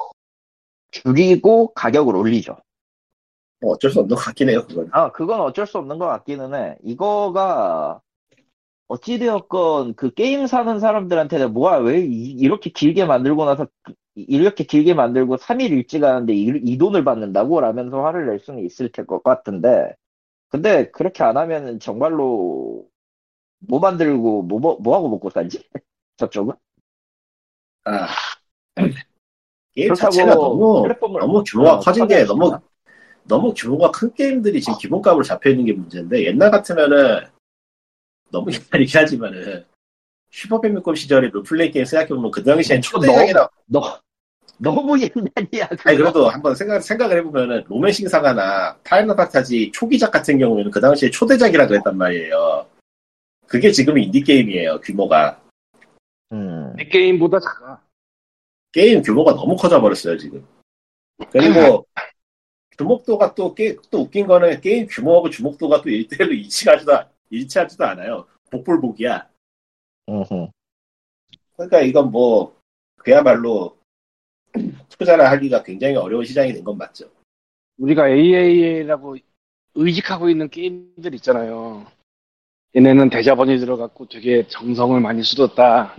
줄이고 가격을 올리죠. 뭐 어쩔 수 없는 것 같긴 해요, 그건. 아, 그건 어쩔 수 없는 것 같기는 해. 이거가, 어찌되었건 그 게임 사는 사람들한테는 뭐야, 왜 이- 이렇게 길게 만들고 나서, 이렇게 길게 만들고 삼 일 일찍 하는데 이, 이 돈을 받는다고? 라면서 화를 낼 수는 있을 것 같은데, 근데 그렇게 안 하면은 정말로 뭐 만들고 뭐, 뭐, 뭐 하고 먹고 살지? 저쪽은? 아, 게임 그렇다고 자체가 너무 플랫폼을 너무 규모가 어, 커진 게 너무 커내시나? 너무 규모가 큰 게임들이 지금 기본값으로 잡혀 있는 게 문제인데 옛날 같으면은 너무 옛날이긴 하지만은 슈퍼패미컴 시절에 롤플레이 게임 생각해보면 그 당시엔 초대작이라. 너 너무 옛날이야 그거. 아니 그래도 한번 생각 생각을 해보면은 로맨싱 사가나 파이널 판타지 초기작 같은 경우에는 그 당시에 초대작이라 그랬단 말이에요. 그게 지금 인디 게임이에요. 규모가 음. 내 게임보다 작아. 게임 규모가 너무 커져 버렸어요 지금. 그리고 주목도가 또, 게, 또 웃긴 거는 게임 규모하고 주목도가 또 일대일로 일치하지도, 일치하지도 않아요. 복불복이야. 음흠. 그러니까 이건 뭐, 그야말로 투자를 하기가 굉장히 어려운 시장이 된 건 맞죠. 우리가 에이에이라고 의식하고 있는 게임들 있잖아요. 얘네는 대자본이 들어갔고 되게 정성을 많이 쏟았다.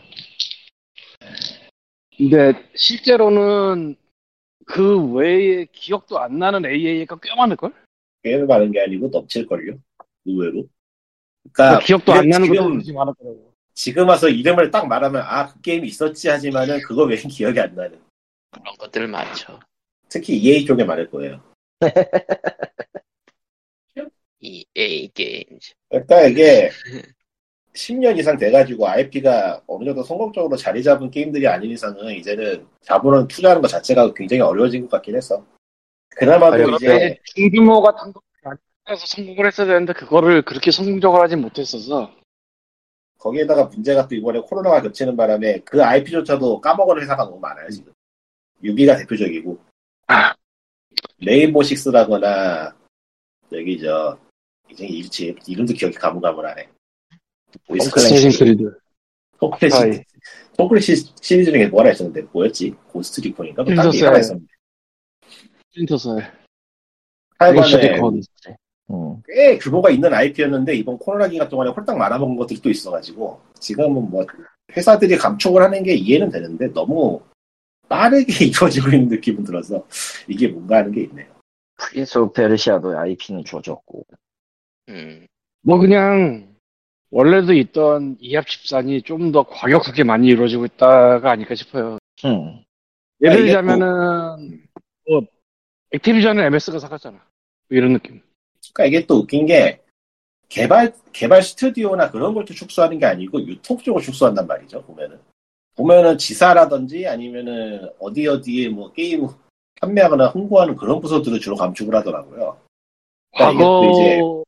근데 실제로는 그 외에 기억도 안 나는 에이에이가 꽤 많을걸? 게임을 많은 게 아니고 넘칠걸요. 의외로. 그러니까 그러니까 기억도 안 나는 지금, 것도 되게 많았더라고. 지금 와서 이름을 딱 말하면 아, 그 게임이 있었지 하지만은 그거 외엔 기억이 안 나는. 그런 것들 많죠. 특히 이에이 쪽에 많을 거예요. 이에이 게임즈. 그러니까 이게 십 년 이상 돼가지고 아이피가 어느 정도 성공적으로 자리 잡은 게임들이 아닌 이상은 이제는 자본을 투자하는 것 자체가 굉장히 어려워진 것 같긴 했어. 그나마도 어려워. 이제 중규모가 단독해서 성공을 했어야 되는데 그거를 그렇게 성공적으로 하진 못했어서 거기에다가 문제가 또 이번에 코로나가 겹치는 바람에 그 아이피조차도 까먹은 회사가 너무 많아요 지금. 유비가 대표적이고 레인보우 식스라거나 여기 저 이제 일치 이름도 기억이 가물가물하네. 어쌔신 크리드 톰클래시 톰클래시 시리즈 중에 뭐라 했었는데 뭐였지? 고스트 리콘인가? 뭐 딴게 스프린터 하나 셀. 있었는데 스프린터 셀 하여간에 리콘. 음. 꽤 규모가 있는 아이피였는데 이번 코로나 기간 동안에 홀딱 말아먹은 것들이 또 있어가지고 지금은 뭐 회사들이 감축을 하는 게 이해는 되는데 너무 빠르게 이루어지고 있는 느낌은 들어서 이게 뭔가 하는 게 있네요. 프린스 오브 페르시아도 아이피는 줘줬고. 음. 뭐 그냥 원래도 있던 이합 집산이 좀 더 과격하게 많이 이루어지고 있다가 아닐까 싶어요. 음. 예를 아, 이게 들자면은 뭐 액티비전은 엠에스가 사갔잖아. 뭐 이런 느낌. 그러니까 이게 또 웃긴 게 개발 개발 스튜디오나 그런 걸 또 축소하는 게 아니고 유통 쪽을 축소한단 말이죠. 보면은 보면은 지사라든지 아니면은 어디 어디에 뭐 게임 판매하거나 홍보하는 그런 부서들을 주로 감축을 하더라고요. 그러니까 이게 또 이제 과거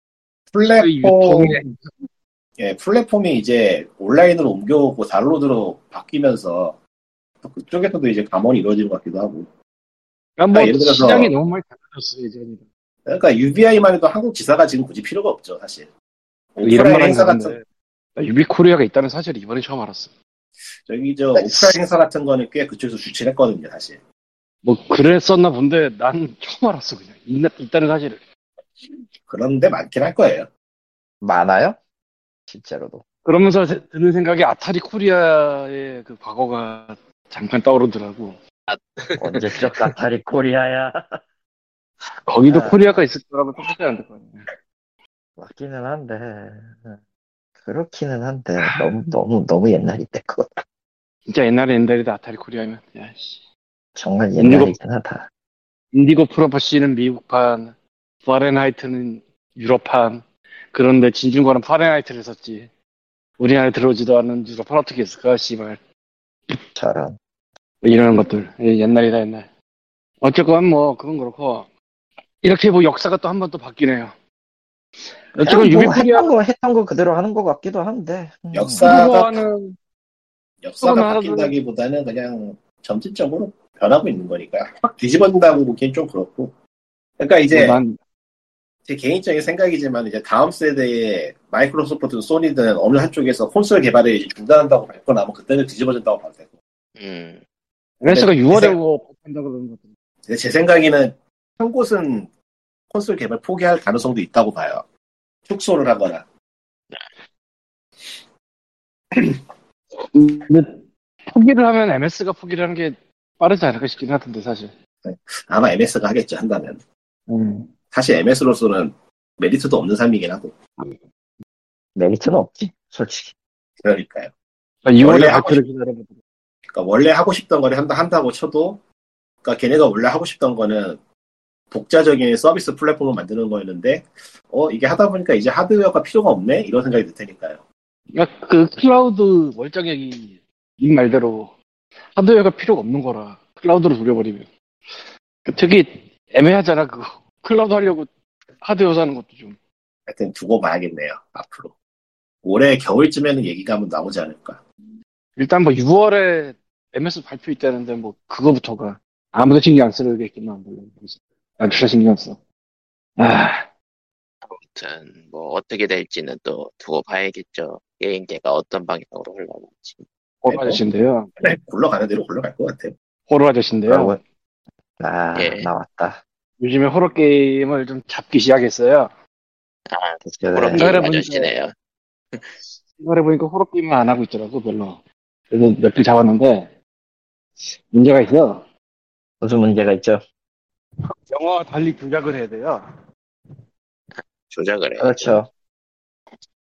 플랫폼 유통의 예, 플랫폼이 이제 온라인으로 옮겨오고 다운로드로 바뀌면서 또 그쪽에서도 이제 감원이 이루어지는 것 같기도 하고. 그러니까 뭐 그러니까 예를 들어서 시장이 너무 많이 달라졌어요 이제는. 그러니까 유비아이만 해도 한국 지사가 지금 굳이 필요가 없죠, 사실. 이런 오프라인 말 행사 하는 같은 건데 유비코리아가 있다는 사실을 이번에 처음 알았어. 저기 저 오프라인 행사 같은 거는 꽤 그쪽에서 주최를 했거든요, 사실. 뭐 그랬었나 본데 난 처음 알았어 그냥 있, 있다는 사실을. 그런데 많긴 할 거예요. 많아요? 실제로도. 그러면서 세- 드는 생각이 아타리 코리아의 그 과거가 잠깐 떠오르더라고. 언제적 아타리 코리아야. 거기도 아. 코리아가 있을 거라면 똑같지 않을 거 아니야. 맞기는 한데. 그렇기는 한데 너무 너무 너무 옛날인데 그거 진짜 옛날에 옛날이다 아타리 코리아면. 야씨. 정말 인디고 옛날이긴 하다. 인디고 프로퍼시는 미국판, 파렌하이트는 유럽판. 그런데 진중권은 파렌하이트를 썼지. 우리나라에 들어오지도 않은 유럽판 어떻게 했을까 씨발. 저런. 뭐 이런 것들 예, 옛날이다 옛날. 어쨌건 뭐 그건 그렇고 이렇게 뭐 역사가 또 한 번 또 바뀌네요. 어쨌건 그냥 뭐 유비코리아 했던 거 했던 거 그대로 하는 것 같기도 한데. 음. 역사가 후보와는 역사가 조금 바뀐다기보다는 그냥 점진적으로 변하고 있는 거니까 확 뒤집어진다고 보기엔 좀 그렇고. 그러니까 이제 난 제 개인적인 생각이지만 이제 다음 세대에 마이크로소프트든 소니든 어느 한쪽에서 콘솔 개발을 이제 중단한다고 발표 나면 그때는 뒤집어진다고 봐도 되고. 음. 엠에스가 근데 유월에 제- 뭐 한다 그러는 것 같은데. 근데 제 생각에는 한 곳은 콘솔 개발 포기할 가능성도 있다고 봐요. 축소를 하거나. 근데 포기를 하면 엠에스가 포기를 하는 게 빠르지 않을까 싶긴 하던데 사실. 아마 엠에스가 하겠죠, 한다면. 음. 사실 엠에스로서는 메리트도 없는 삶이긴 하고. 메리트는 없지 솔직히. 그러니까요. 그러니까 유월에 원래 하고 발표를 기다려보고. 그러니까 원래 하고 싶던 거를 한다, 한다고 쳐도, 그러니까 걔네가 원래 하고 싶던 거는 독자적인 서비스 플랫폼을 만드는 거였는데, 어, 이게 하다 보니까 이제 하드웨어가 필요가 없네? 이런 생각이 들 테니까요. 그러니까 그 클라우드 월정액이 이 말대로 하드웨어가 필요가 없는 거라 클라우드로 돌려버리면 그 되게 애매하잖아 그거. 클라우드 하려고 하드웨어 사는 것도 좀. 하여튼 두고 봐야겠네요, 앞으로. 올해 겨울쯤에는 얘기가 한번 나오지 않을까. 일단 뭐 유월에 엠에스 발표 있다는데 뭐 그거부터가 아무도 신경 안 쓰겠구나. 난 진짜 신경 써. 아, 아무튼 뭐 어떻게 될지는 또 두고 봐야겠죠. 게임계가 어떤 방향으로 흘러갈지. 호러 아저씨인데요. 네, 굴러가는 대로 굴러갈 것 같아요. 호러 아저씨인데요. 그러고 아 예. 나왔다. 요즘에 호러 게임을 좀 잡기 시작했어요. 아, 그래. 그런 생각을 게임 해보니까- 아저씨네요. 생각해보니까 호러 게임을 안 하고 있더라고 별로. 그래서 몇 개 잡았는데 문제가 있어. 무슨 문제가 있죠? 영화와 달리 조작을 해야 돼요. 조작을 해요. 그렇죠.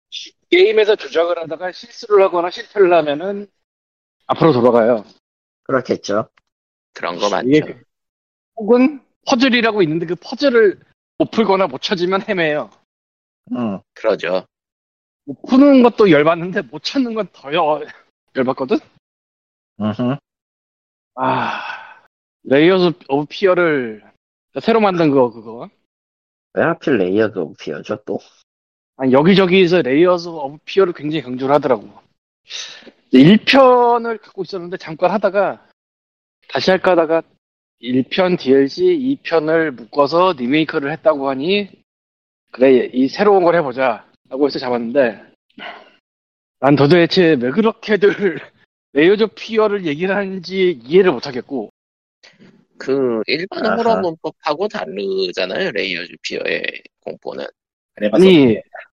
게임에서 조작을 하다가 실수를 하거나 실패를 하면은 앞으로 돌아가요. 그렇겠죠. 그런 거 이게 많죠. 그- 혹은 퍼즐이라고 있는데 그 퍼즐을 못 풀거나 못 찾으면 헤매요. 응. 그러죠. 못 푸는 것도 열받는데 못 찾는 건 더 열받거든? 응. 아, 레이어스 오브 피어를 새로 만든 거 그거. 왜 하필 레이어드 오브 피어죠 또? 아니, 여기저기에서 레이어스 오브 피어를 굉장히 강조를 하더라고. 일 편을 갖고 있었는데 잠깐 하다가 다시 할까 하다가 일 편 디엘씨, 이 편을 묶어서 리메이크를 했다고 하니 그래 이 새로운 걸 해보자 라고 해서 잡았는데 난 도대체 왜 그렇게들 레이어즈 오브 피어를 얘기를 하는지 이해를 못하겠고 그 일반 아하. 호러 문법하고 다르잖아요. 레이어즈 피어의 공포는. 안 해봤어. 아니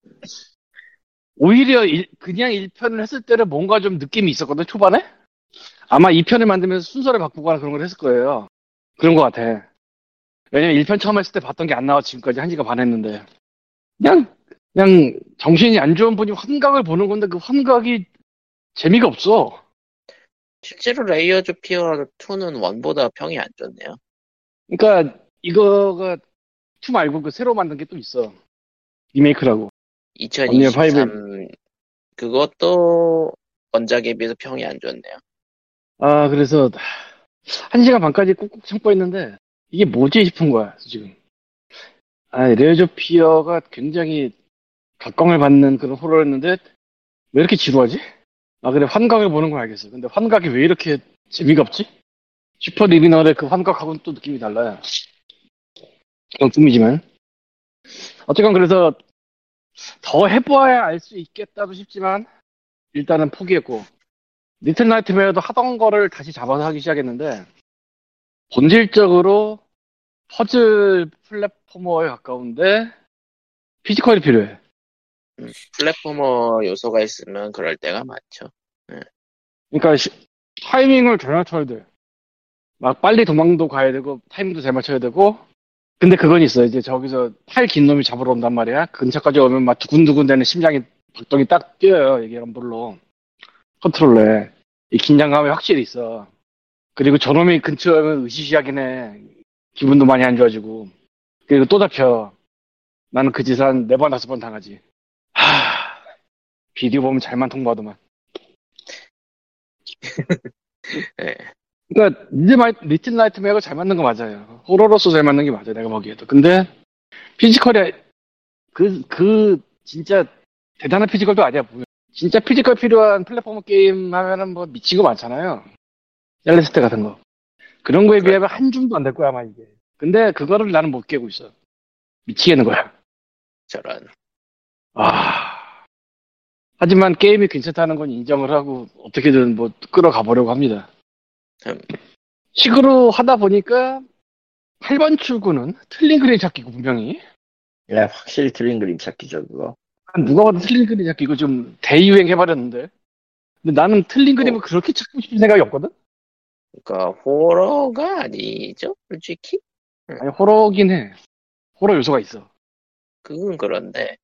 오히려 일- 그냥 일 편을 했을 때는 뭔가 좀 느낌이 있었거든 초반에 아마 이 편을 만들면서 순서를 바꾸거나 그런 걸 했을 거예요. 그런 것 같아. 왜냐면 일 편 처음 했을 때 봤던 게 안 나와 지금까지 한 시간 반 했는데 그냥 그냥 정신이 안 좋은 분이 환각을 보는 건데 그 환각이 재미가 없어. 실제로 레이어즈 피어 이는 일보다 평이 안 좋네요. 그러니까 이거가 이 말고 그 새로 만든 게 또 있어. 리메이크라고. 이천이십삼 그것도 원작에 비해서 평이 안 좋네요. 아 그래서 한 시간 반까지 꾹꾹 참고 했는데 이게 뭐지 싶은 거야 지금. 아 레이저 피어가 굉장히 각광을 받는 그런 호러였는데 왜 이렇게 지루하지? 아 그래 환각을 보는 건 알겠어. 근데 환각이 왜 이렇게 재미가 없지? 슈퍼 리미널의 그 환각하고는 또 느낌이 달라요. 그건 꿈이지만. 어쨌건 그래서 더 해봐야 알 수 있겠다도 싶지만 일단은 포기했고 리틀 나이트메어도 하던 거를 다시 잡아서 하기 시작했는데 본질적으로 퍼즐 플랫포머에 가까운데 피지컬이 필요해. 음, 플랫포머 요소가 있으면 그럴 때가 많죠. 그러니까 시- 타이밍을 잘 맞춰야 돼. 막 빨리 도망도 가야 되고 타이밍도 잘 맞춰야 되고 근데 그건 있어. 이제 저기서 팔 긴 놈이 잡으러 온단 말이야. 근처까지 오면 막 두근두근 되는 심장이 박동이 딱 뛰어요. 이게 럼블로 컨트롤러에 이 긴장감이 확실히 있어. 그리고 저놈이 근처에 오면 으시시하긴 해. 기분도 많이 안 좋아지고. 그리고 또 잡혀. 나는 그 짓을 한 네 번, 다섯 번 당하지. 하, 비디오 보면 잘만 통과하더만. 예. 그러니까 리틀, 마이, 리틀 나이트메어가 잘 맞는 거 맞아요. 호러로서 잘 맞는 게 맞아. 내가 보기에도. 근데 피지컬이 그, 그 진짜 대단한 피지컬도 아니야. 보면. 진짜 피지컬 필요한 플랫폼 게임 하면은 뭐 미친 거 많잖아요. 셀레스테 같은 거. 그런 거에 비하면 한 줌도 안 될 거야, 아마 이게. 근데 그거를 나는 못 깨고 있어. 미치겠는 거야. 저런. 아. 하지만 게임이 괜찮다는 건 인정을 하고 어떻게든 뭐 끌어가 보려고 합니다. 음. 식으로 하다 보니까 팔 번 출구는 틀린 그림 찾기고 분명히. 예, 확실히 틀린 그림 찾기죠 그거. 누가 봐도 틀린 그림 찾기고 좀 대유행해버렸는데. 근데 나는 틀린 그림을 그렇게 찾고 싶은 생각이 없거든? 그러니까 호러가 아니죠, 솔직히. 아니, 호러긴 해. 호러 요소가 있어. 그건 그런데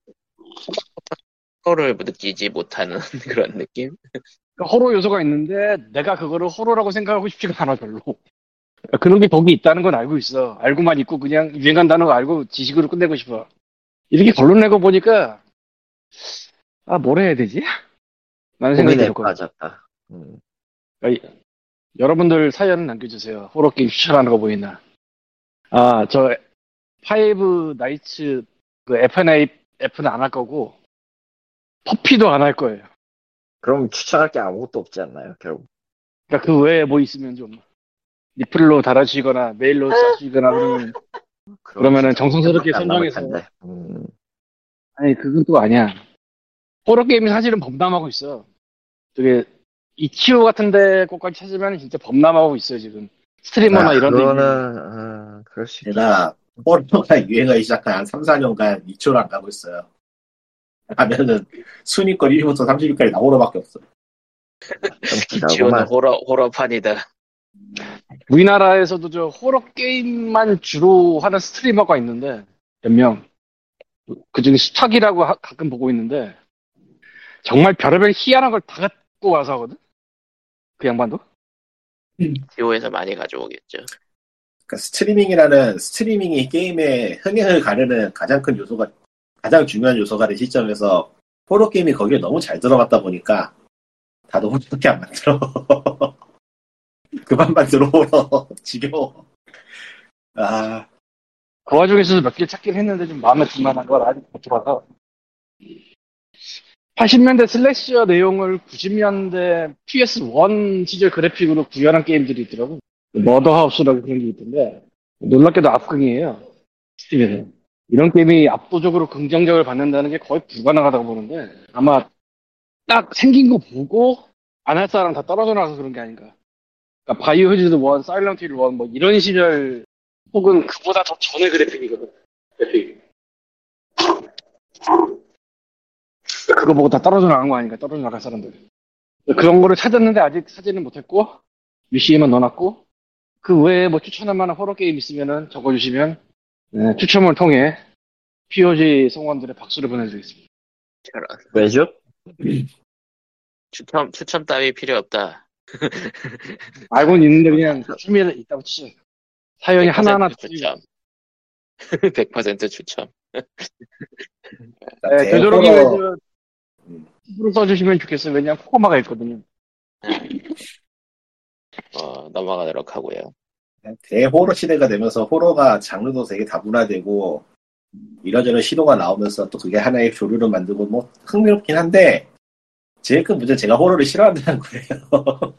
호러를 느끼지 못하는 그런 느낌. 그러니까 호러 요소가 있는데 내가 그거를 호러라고 생각하고 싶지가 않아 별로. 그러니까 그런 게 거기 있다는 건 알고 있어. 알고만 있고 그냥 유행한다는 거 알고 지식으로 끝내고 싶어. 이렇게 결론 내고 보니까 아 뭘 해야 되지? 라는 생각이 고민에 들었거든. 빠졌다. 음. 그러니까 여러분들 사연 남겨주세요. 호러 게임 추천하는 거 보이나? 아 저 파이브 나이츠 그 에프엔에이 F는 안 할 거고 퍼피도 안 할 거예요. 그럼 추천할 게 아무것도 없지 않나요 결국? 그러니까 그 외에 뭐 있으면 좀 리플로 달아주시거나 메일로 써주시거나 그러면 그러면은 정성스럽게 안 남을 선정해서 텐데. 음. 아니 그건 또 아니야. 호러 게임이 사실은 범람하고 있어. 되게 이치오 같은 데 꼭까지 찾으면 진짜 범람하고 있어요 지금. 스트리머나 아, 이런 데 그거는 있는. 아, 그럴 수 있겠. 제가 호러가 유행하기 시작한 한 삼, 사 년간 이초를 안 가고 있어요. 하면은 순위권 일 위부터 삼십 위까지 나오러밖에 없어. 이치오는 호러 호러판이다. 우리나라에서도 저 호러 게임만 주로 하는 스트리머가 있는데 몇 명. 그중에 수탁이라고 하- 가끔 보고 있는데 정말 별의별 희한한 걸 다 갖고 와서 하거든? 그 양반도? 티오에서 많이 가져오겠죠. 그러니까 스트리밍이라는 스트리밍이 게임의 흥행을 가르는 가장 큰 요소가 가장 중요한 요소가 된 시점에서 호러 게임이 거기에 너무 잘 들어갔다 보니까 다 너무 좋게 안 만들어. 그만 만들어 호러 지겨워. 아 그 와중에서도 몇 개 찾긴 했는데 좀 마음에 들만한 걸 아직 못 들어서. 팔십 년대 슬래셔 내용을 구십 년대 피에스 원 시절 그래픽으로 구현한 게임들이 있더라고. 머더하우스라고 그런 게 있던데 놀랍게도 압승이에요. 스팀에서. 이런 게임이 압도적으로 긍정적을 받는다는 게 거의 불가능하다고 보는데 아마 딱 생긴 거 보고 안 할 사람 다 떨어져 나와서 그런 게 아닌가. 그러니까 바이오 하자드 원, 사일런트 힐 원, 뭐 이런 시절 혹은 그보다 더 전의 그래픽이거든. 그래픽. 그거 보고 다 떨어져 나간 거 아닌가, 떨어져 나갈 사람들. 그런 거를 찾았는데 아직 사진은 못했고, 위시에만 넣어놨고, 그 외에 뭐 추천할 만한 호러 게임 있으면은 적어주시면, 네, 추첨을 통해 피오지 성원들의 박수를 보내드리겠습니다. 저런. 왜죠? 추첨, 추첨 따위 필요 없다. 알고는 있는데 그냥 추첨이 있다고 치죠. 사연이 하나하나 추첨. 백 퍼센트 추첨. 네, 되도록이면 대호러 팁으로 써주시면 좋겠어요. 왜냐면 코코마가 있거든요. 어, 넘어가도록 하고요. 대호러 시대가 되면서 호러가 장르도 되게 다분화되고 이러저런 시도가 나오면서 또 그게 하나의 조류를 만들고 뭐 흥미롭긴 한데 제일 큰 문제는 제가 호러를 싫어한다는 거예요.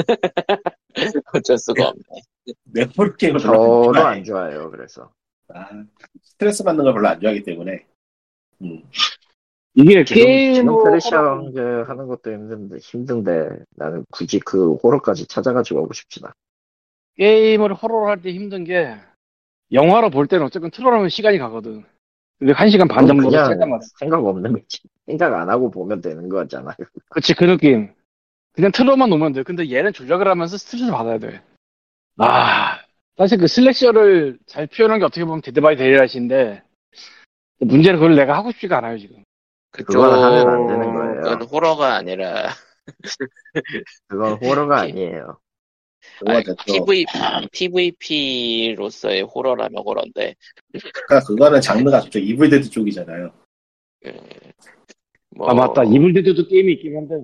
어쩔 수가 없네. 내 호러 게임을 별로 안 저도 좋아해. 안 좋아해요. 그래서 아, 스트레스 받는 걸 별로 안 좋아하기 때문에 음. 이게 지금 게임으로 지금 트레시형 하는 것도 힘든데 힘든데 나는 굳이 그 호러까지 찾아가지고 하고 싶지나. 게임을 호러로 할 때 힘든 게 영화로 볼 때는 어쨌든 틀어놓으면 시간이 가거든. 근데 한 시간 반 정도로 그냥 짧단 생각 없는 거지. 생각 안 하고 보면 되는 거잖아요. 그치, 그 느낌. 그냥 틀어만 놓으면 돼. 근데 얘는 조작을 하면서 스트레스를 받아야 돼. 아, 사실 그 슬래셔를 잘 표현한 게 어떻게 보면 데드 바이 데이라이트인데 문제는 그걸 내가 하고 싶지가 않아요, 지금. 그건 하면 안 되는 거예요. 그건 호러가 아니라 그건 호러가 피- 아니에요. 아니, 그거 됐죠. 피브이, 피브이피로서의 호러라면 호러인데 그러니까 그거는 장르가 저쪽 이블데드 쪽이잖아요. 뭐 아, 맞다. 이블데드도 게임이 있긴 한데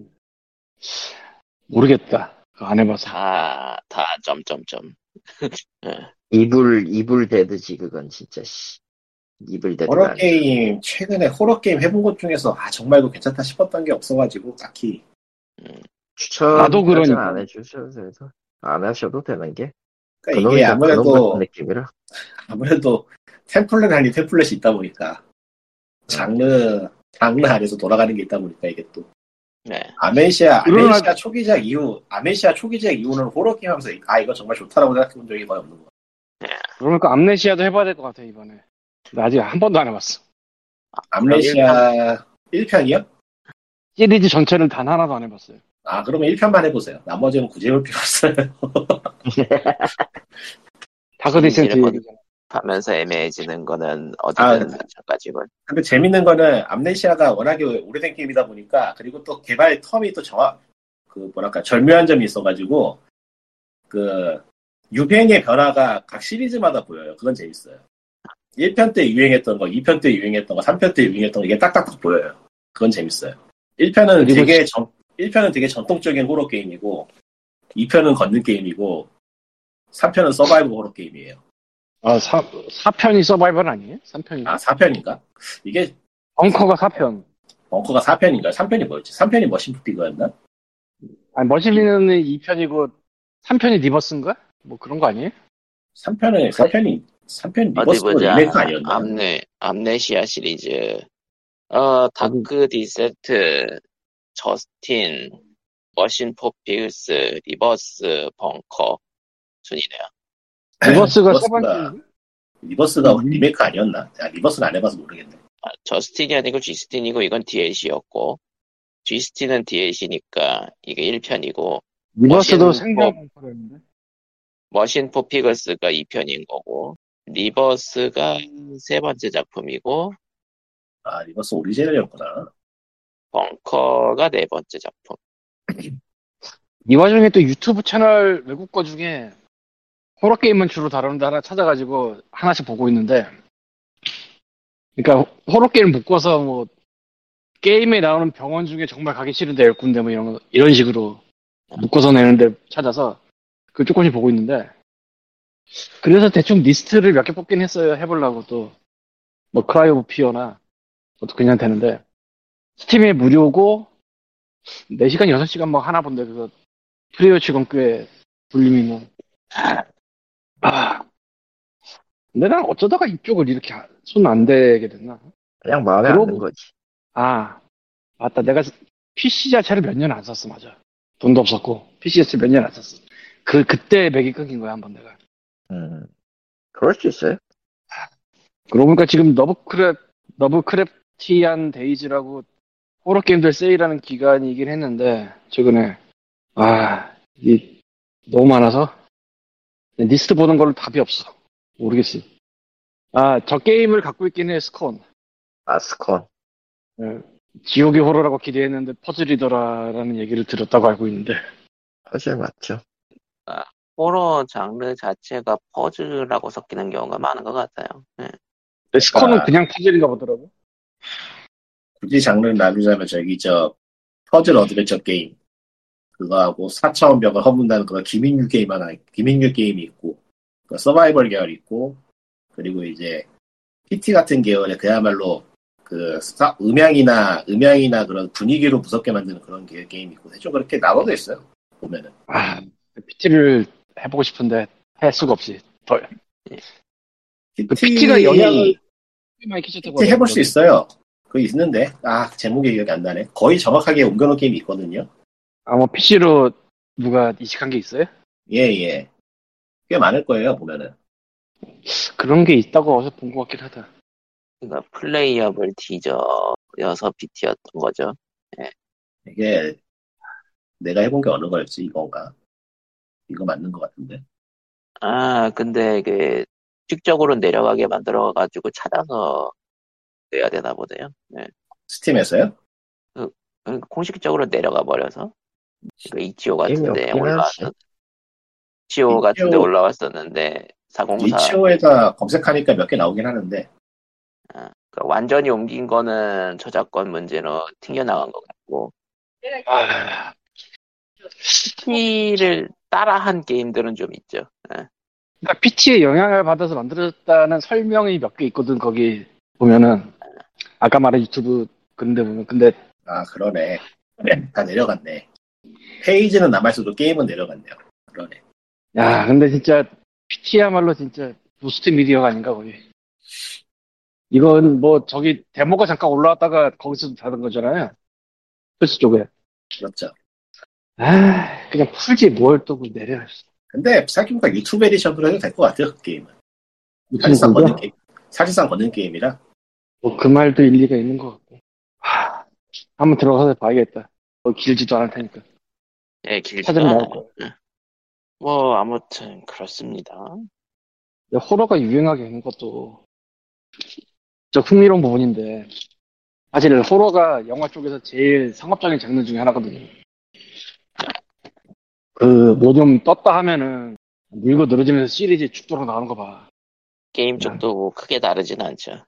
모르겠다. 그거 안 해봐서. 다, 다 점점점. 이불 이불 데드지 그건 진짜 씨. 이불 데드가 호러 아니야. 게임 최근에 호러 게임 해본 것 중에서 아 정말 이거 괜찮다 싶었던 게 없어가지고 딱히 추천 나도 그러니까. 안 해주셔도 돼서 안 하셔도 되는 게 그러니까 그놈이 이게 다 그놈 아무래도 같은 느낌이라. 아무래도 템플렛 아닌 템플렛이 있다 보니까 장르 장르 안에서 돌아가는 게 있다 보니까 이게 또 네. 아메시아 그러나- 아메시아 초기작 이후 아메시아 초기작 이후는 호러 게임 하면서 아 이거 정말 좋다라고 생각해본 적이 거의 없는 거야. 그러니까 암네시아도 해봐야 될 것 같아, 이번에. 나 아직 한 번도 안 해봤어. 암네시아 일 편이요? 시리즈 전체를 단 하나도 안 해봤어요. 아 그러면 일 편만 해보세요. 나머지는 굳이 해볼 필요 없어요. 다크 디센트 시리즈를 얘기잖아. 하면서 애매해지는 거는 어디든 아, 마찬가지고. 근데 재밌는 거는 암네시아가 워낙에 오래된 게임이다 보니까 그리고 또 개발 텀이 또 정확 그 뭐랄까 절묘한 점이 있어가지고 그 유행의 변화가 각 시리즈마다 보여요. 그건 재밌어요. 일 편 때 유행했던 거, 이 편 때 유행했던 거, 삼 편 때 유행했던 거 이게 딱딱딱 보여요. 그건 재밌어요. 일 편은 그리고 되게 전 일 편은 되게 전통적인 호러 게임이고 이 편은 걷는 게임이고 삼 편은 서바이벌 호러 게임이에요. 아, 사, 사 편이 서바이벌 아니에요? 삼 편이. 아 사 편인가? 이게 벙커가 사 편. 벙커가 사 편인가? 삼 편이 뭐였지? 삼 편이 머신피그였나? 아니, 머시비는 이 편이고, 삼 편이 리버스인가? 뭐 그런 거 아니에요? 삼 편은 삼 편이 삼 편 어디 리버스도 보자. 리메이크 아니었나? 암네, 암네시아 시리즈. 어, 다크 디세트, 저스틴, 머신 포필스, 리버스, 벙커 순이네요. 리버스가 세 리버스가 번째인가? 리버스가 음. 리메이크 아니었나? 아, 리버스는 안 해봐서 모르겠네. 아, 저스틴이 아니고 지스틴이고 이건 디엘씨였고 지스틴은 디엘씨니까 이게 일 편이고 리버스도 머신 생존 포- 벙커였는데. 머신 포피거스가 이 편인 거고 리버스가 세 번째 작품이고 아 리버스 오리지널이었구나. 벙커가 네 번째 작품. 이 와중에 또 유튜브 채널 외국 거 중에 호러 게임은 주로 다루는데 하나 찾아가지고 하나씩 보고 있는데, 그러니까 호러 게임 묶어서 뭐 게임에 나오는 병원 중에 정말 가기 싫은데 열 군데 뭐 이런 거, 이런 식으로 묶어서 내는데 찾아서 그 조금씩 보고 있는데, 그래서 대충 리스트를 몇 개 뽑긴 했어요. 해보려고. 또 뭐 크라이 오브 피어나 그것도 그냥 되는데, 스팀에 무료고 네 시간 여섯 시간 막 하나 본데, 그거 프리어 치곤 꽤 불림이고. 아, 근데 난 어쩌다가 이쪽을 이렇게 손 안 대게 됐나? 그냥 마음에 안 그러고, 든 거지. 아, 맞다. 내가 피씨 자체를 몇 년 안 썼어, 맞아. 돈도 없었고, 피씨 자체 몇 년 안 썼어. 그, 그때 맥이 끊긴 거야, 한번 내가. 음, 그럴 수 있어요. 그러고 보니까 지금 너브크랩, 너브크래프티안 데이즈라고 호러 게임들 세일하는 기간이긴 했는데, 최근에. 아, 이게 너무 많아서, 리스트 보는 걸로 답이 없어. 모르겠어. 아, 저 게임을 갖고 있긴 해, 스콘. 아스콘. 예, 지옥의 호러라고 기대했는데 퍼즐이더라라는 얘기를 들었다고 알고 있는데. 사실 맞죠. 아, 호러 장르 자체가 퍼즐하고 섞이는 경우가 많은 것 같아요. 예. 근데 스콘은 아. 그냥 퍼즐인가 보더라고. 굳이 장르를 나누자면 저기 저 퍼즐 어드벤처 게임 그거하고 사 차원 벽을 허문다는 그거 김인류 게임 하나 김인류 게임이 있고 그 서바이벌 계열 있고 그리고 이제 피티 같은 계열의 그야말로 그 사- 음향이나 음향이나 그런 분위기로 무섭게 만드는 그런 계열 게임이 있고 대충 그렇게 나눠져 있어요 보면은. 아, 피티를 해보고 싶은데 할 수가 없이. 더, 그 피티가 영향을 피티 많이 끼쳤다고 피티 해볼 수 하더라고요. 있어요. 그거 있는데 아 제목이 기억이 안 나네. 거의 정확하게 옮겨놓은 게임이 있거든요. 아, 뭐 피씨로 누가 이식한 게 있어요? 예예. 꽤 많을 거예요 보면은. 그런 게 있다고 어디서 본 것 같긴 하다. 그러니까 플레이어블 티저여서 피티였던 거죠. 예. 이게 내가 해본 게 어느 거였지 이건가? 이거 맞는 것 같은데. 아, 근데 그 직접적으로 내려가게 만들어가지고 찾아서 해야 되나 보네요. 예. 스팀에서요? 그, 그 공식적으로 내려가 버려서 그 이치오 게임이 같은데 없긴 하지. 올라왔던 이치오 같은데 이치오, 올라왔었는데 사공사 이치오에다 검색하니까 몇 개 나오긴 하는데. 아, 그 완전히 옮긴 거는 저작권 문제로 튕겨나간 것 같고 아, 피티를 따라한 게임들은 좀 있죠. 예. 그러니까 피티의 영향을 받아서 만들어졌다는 설명이 몇 개 있거든. 거기 보면은 아까 말한 유튜브 그런데 보면. 근데 아 그러네. 그래, 다 내려갔네. 페이지는 남아있어도 게임은 내려갔네요. 그러네. 야, 근데 진짜 피티야말로 진짜 부스트 미디어가 아닌가 거기. 이건 뭐 저기 데모가 잠깐 올라왔다가 거기서 다른 거잖아요. 플스 쪽에. 그렇죠. 아, 그냥 풀지 뭘 또 내려. 근데 생각해보니까 유튜브 에디션으로 해도 될 것 같아요. 그 게임은. 무슨 사실상 걷는 소리야? 게임. 사실상 걷는 게임이라. 뭐 그 말도 일리가 있는 것 같고. 하, 한번 들어가서 봐야겠다. 뭐 길지도 않을 테니까. 예, 길지도 찾으면 나올 않아요. 거야. 예. 뭐 아무튼 그렇습니다. 근데 호러가 유행하게 된 것도 저 흥미로운 부분인데, 사실 호러가 영화 쪽에서 제일 상업적인 장르 중에 하나거든요. 그 뭐 좀 떴다 하면은 물고 늘어지면서 시리즈 죽도록 나오는 거 봐. 게임 그냥 쪽도 뭐 크게 다르진 않죠.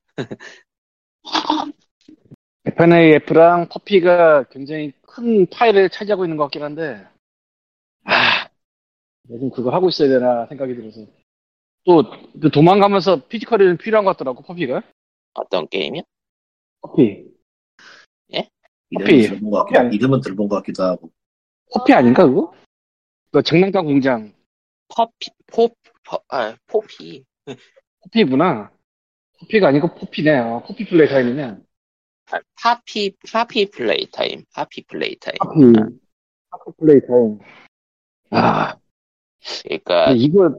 에프엔에이에프랑 퍼피가 굉장히 큰 파일을 차지하고 있는 것 같긴 한데, 아, 요즘 그거 하고 있어야 되나 생각이 들어서. 또, 그 도망가면서 피지컬이 필요한 것 같더라고, 퍼피가. 어떤 게임이요? 퍼피. 예? 이름은 퍼피. 들어본 것 퍼피 같기도, 아니, 이름은 들어본 것 같기도 하고. 퍼피 아닌가, 그거? 그 장난감 공장. 퍼피, 포, 퍼, 아, 포피. 퍼피구나. 퍼피가 아니고 퍼피네. 아, 퍼피 플레이 타임이네. 아, 파피, 파피 플레이 타임. 파피 플레이 타임. 퍼피. 아, 퍼피 플레이 타임. 아, 그러니까 근데 이거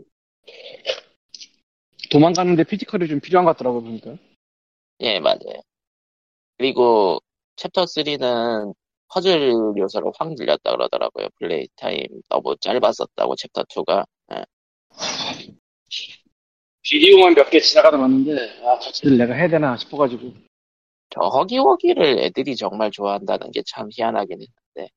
도망가는데 피지컬이 좀 필요한 것 같더라고, 보니까. 예, 맞아요. 그리고 챕터 쓰리는 퍼즐 요소를 확 늘렸다 그러더라고요. 플레이 타임 너무 짧았었다고 챕터 투가. 예. 비디오만 몇 개 지나가다 봤는데, 아, 저치를 내가 해야 되나 싶어가지고. 저 허기허기를 애들이 정말 좋아한다는 게 참 희한하긴 했는데.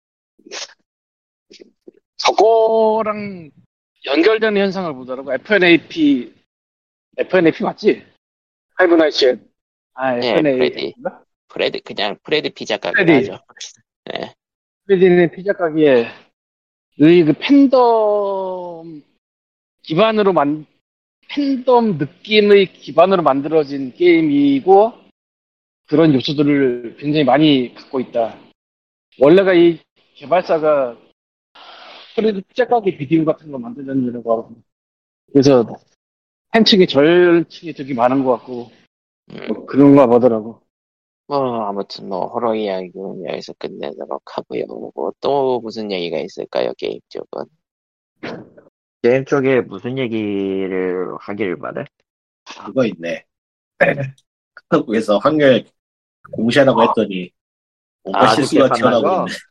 저거랑 연결되는 현상을 보더라고. 에프엔에이피, 에프엔에이피 맞지? 파이브 나이츠 아, 예, 프레디. 에프엔에이피인가? 프레디, 그냥 프레디 피자 가게라 프레디. 하죠. 예. 프레디는 피자 가게의 그 팬덤 기반으로 만, 팬덤 느낌의 기반으로 만들어진 게임이고, 그런 요소들을 굉장히 많이 갖고 있다. 원래가 이 개발사가 프레디 피자 가게 비디오 같은 거 만들려는 거 하고, 그래서 팬층이 절층이 되게 많은 것 같고, 음, 뭐 그런가 보더라고. 뭐, 아무튼 뭐, 호러 이야기는 여기서 끝내도록 하고요. 뭐, 또 무슨 얘기가 있을까요, 게임 쪽은? 게임 쪽에 무슨 얘기를 하기를 바래? 그거 있네. 한국에서 확률 공시하라고 했더니 뭔가 아, 실수가 그렇게 튀어나오고 판단 있네.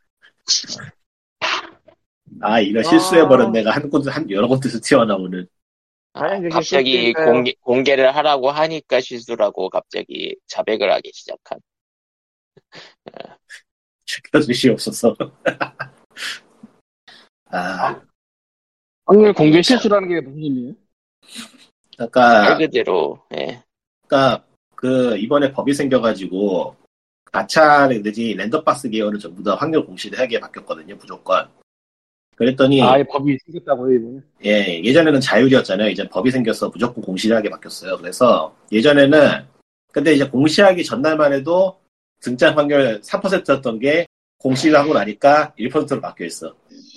아, 이거 아. 실수해버린 내가 한 곳, 한 여러 곳에서 튀어나오는. 아, 과연 그게 갑자기 실수일까요? 공개, 공개를 하라고 하니까 실수라고 갑자기 자백을 하기 시작한. 죽여주시옵소서. 아, 확률 공개 실수라는 게 무슨 의미예요? 말 그러니까, 그대로, 예. 그러니까 그 이번에 법이 생겨가지고 가차 내지 랜덤박스 계열을 전부 다 확률 공시를 하게 바뀌었거든요, 무조건. 그랬더니 아, 이 법이 생겼다고요, 이번에? 예, 예전에는 자율이었잖아요. 이제 법이 생겨서 무조건 공시하게 바뀌었어요. 그래서 예전에는 근데 이제 공시하기 전날만 해도 등장 확률 삼 퍼센트였던 게 공시를 하고 나니까 일 퍼센트로 바뀌어 있어.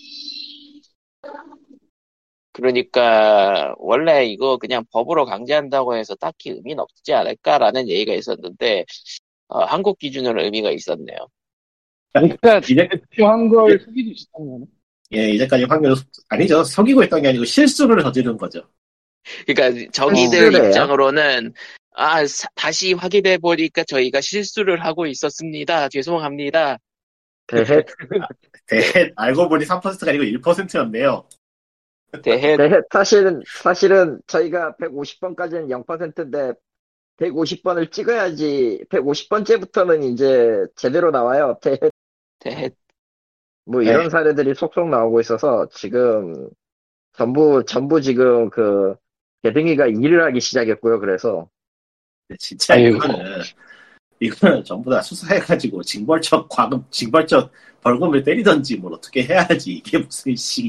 그러니까, 원래 이거 그냥 법으로 강제한다고 해서 딱히 의미는 없지 않을까라는 얘기가 있었는데, 어, 한국 기준으로 의미가 있었네요. 그러니까 이제 대표한 걸 속이고 있었다는 거네. 예, 이제까지 확률 아니죠. 속이고 있던 게 아니고 실수를 저지른 거죠. 그러니까 저기들 실수래요? 입장으로는 아 사- 다시 확인해 보니까 저희가 실수를 하고 있었습니다. 죄송합니다. 대해, 대 알고 보니 삼 퍼센트가 아니고 일 퍼센트였네요. 대해 대해, 사실은, 사실은 저희가 백오십 번까지는 영 퍼센트인데, 백오십 번을 찍어야지, 백오십 번째부터는 이제 제대로 나와요. 대해, 대해 뭐 네. 이런 사례들이 속속 나오고 있어서, 지금, 전부, 전부 지금 그, 개등이가 일을 하기 시작했고요, 그래서. 근데 진짜 아이고. 이거는 이거는 전부 다 수사해가지고 징벌적 과금, 징벌적 벌금을 때리던지 뭘 어떻게 해야지 이게 무슨 씨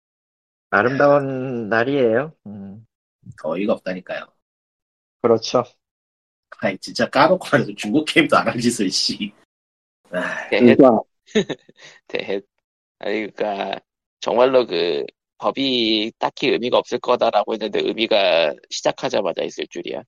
아름다운 날이에요. 음, 어이가 없다니까요. 그렇죠. 아니 진짜 까놓고 말해서 중국 게임도 안 할 짓을 씨. 아, 대해 그러니까 대해 아니 그러니까 정말로 그 법이 딱히 의미가 없을 거다라고 했는데 의미가 시작하자마자 있을 줄이야.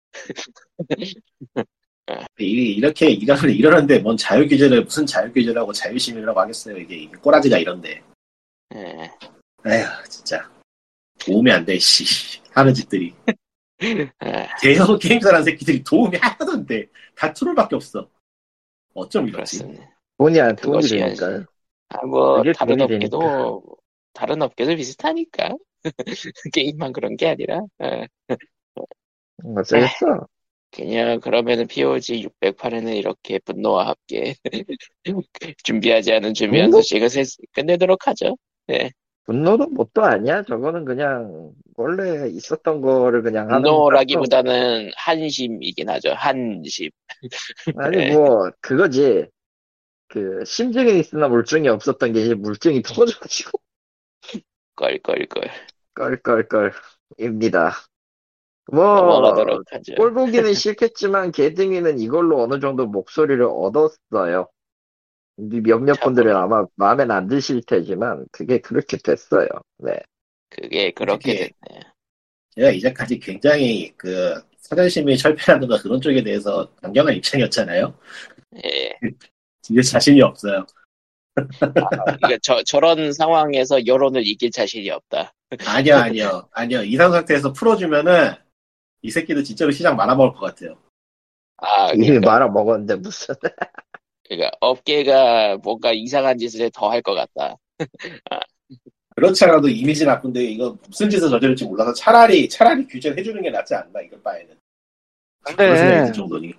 이- 이렇게 이러는 이러는데 뭔 자유 규제를 무슨 자유 규제라고 자유시민이라고 하겠어요. 이게, 이게 꼬라지가 이런데. 예. 에휴 진짜 도움이 안 돼 씨. 하는 짓들이. 아, 대형 게임사라는 새끼들이 도움이 하나도 안 돼. 다 툴밖에 없어. 어쩜 이렇지? 그렇습니다. 돈이 안, 돈이 그것이 되니까요. 아, 뭐 그게 다른 돈이 업계도 다른 업계도 비슷하니까 게임만 그런 게 아니라. 예. 어쩌겠어. 그냥 그러면은 피오지 육백팔에는 이렇게 분노와 함께 준비하지 않은 준비한 분노? 소식을 세- 끝내도록 하죠. 네. 분노도 뭣도 아니야. 저거는 그냥 원래 있었던 거를 그냥 하는 거라서. 분노라기보다는 한심이긴 하죠. 한심. 아니 네. 뭐 그거지. 그 심증이 있으나 물증이 없었던 게 이제 물증이 터져가지고 껄껄껄 껄껄껄입니다. 뭐 넘어가도록 하죠. 꼴보기는 싫겠지만 개등이는 이걸로 어느 정도 목소리를 얻었어요. 몇몇 분들은 참고로 아마 마음에는 안 드실 테지만 그게 그렇게 됐어요. 네. 그게 그렇게 솔직히 됐네. 제가 이제까지 굉장히 그 사전시민 철폐라든가 그런 쪽에 대해서 강경한 입장이었잖아요. 예. 이제 자신이 없어요. 그러니까 저 저런 상황에서 여론을 이길 자신이 없다. 아니요, 아니요, 아니요. 이상 상태에서 풀어주면은 이 새끼들 진짜로 시장 말아먹을 것 같아요. 아, 이미 그러니까, 말아 먹었는데 무슨 그러니까 업계가 뭔가 이상한 짓을 더 할 것 같다. 그렇지 않아도 이미지 나쁜데 이거 무슨 짓을 저지를지 몰라서 차라리 차라리 규제를 해주는 게 낫지 않나 이걸 바에는. 그런 생각이 근데 들 정도니.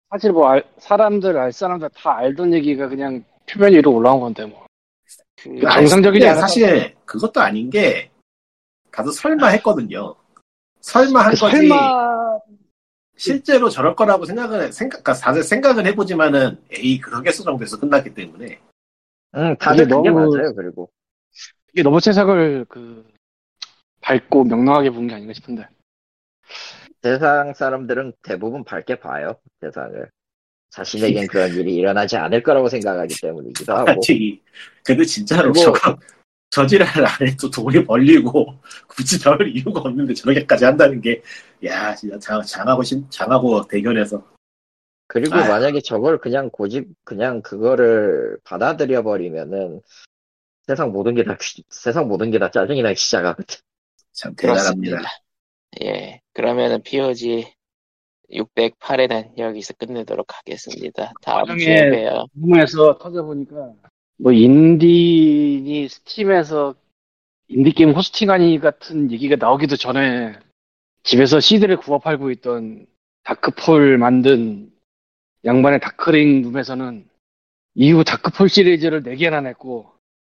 사실 뭐 알- 사람들 알 사람들 다 알던 얘기가 그냥 표면 위로 올라온 건데 뭐 그, 그 정상적이지 근데 않았다. 사실 그것도 아닌 게 다들 설마 했거든요. 설마 한 그 거지. 설마 실제로 저럴 거라고 생각을 생각, 그러니까 다들 생각은 해보지만은 에이 그러겠어 정도에서 끝났기 때문에. 응, 이게 다들 그게 너무 맞아요. 그리고 이게 너무 세상을 그 밝고 명랑하게 본 게 아닌가 싶은데. 세상 사람들은 대부분 밝게 봐요. 세상을. 자신에겐 그런 일이 일어나지 않을 거라고 생각하기 때문이기도 하고. 아니, 근데 진짜로 그리고 저거 저지랄 안 해도 돈이 벌리고 굳이 별 이유가 없는데 저렇게까지 한다는 게, 야, 진짜 장, 장하고 신, 장하고 대결해서. 그리고 아휴, 만약에 저걸 그냥 고집 그냥 그거를 받아들여 버리면은 세상 모든 게 다 세상 모든 게 다 짜증이 나기 시작하거든. 참 그렇습니다. 대단합니다. 예. 그러면은 피오지 육백팔회는 여기서 끝내도록 하겠습니다. 다음 주에 나중에 봬요. 궁금해서 터져보니까 뭐 인디니 스팀에서 인디게임 호스팅하니 같은 얘기가 나오기도 전에 집에서 씨디를 구워 팔고 있던 다크폴 만든 양반의 다크링 룸에서는 이후 다크폴 시리즈를 네 개나 냈고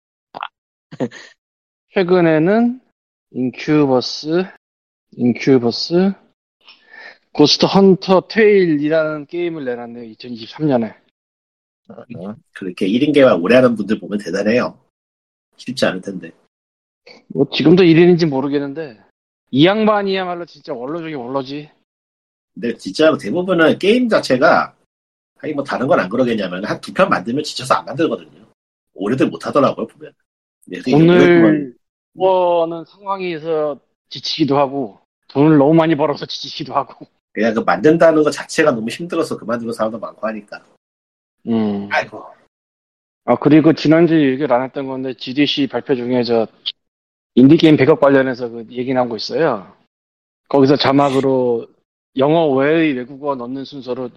최근에는 인큐버스, 인큐버스, 고스트 헌터 테일이라는 게임을 내놨네요. 이천이십삼 년에. 어? 그렇게 일 인 개발 오래 하는 분들 보면 대단해요. 쉽지 않을 텐데. 뭐 지금도 일 인인지 모르겠는데 이 양반이야말로 진짜 원로 중에 원로지. 근데 진짜로 대부분은 게임 자체가, 아니 뭐 다른 건 안 그러겠냐면 한 두 편 만들면 지쳐서 안 만들거든요. 오래들 못 하더라고요, 보면. 그래서 이게 오랫동안 돈을 버는 상황에서 지치기도 하고 돈을 너무 많이 벌어서 지치기도 하고. 그냥 그 만든다는 것 자체가 너무 힘들어서 그만두는 사람도 많고 하니까. 음. 아이고. 아 그리고 지난주에 얘기를 안 했던 건데 지디씨 발표 중에 저 인디게임 백업 관련해서 그 얘기 나온 거 있어요. 거기서 자막으로 영어 외의 외국어 넣는 순서로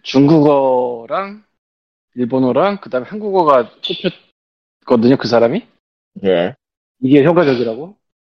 중국어랑 일본어랑 그다음에 한국어가 꼽혔거든요. 그 사람이. 예. 이게 효과적이라고.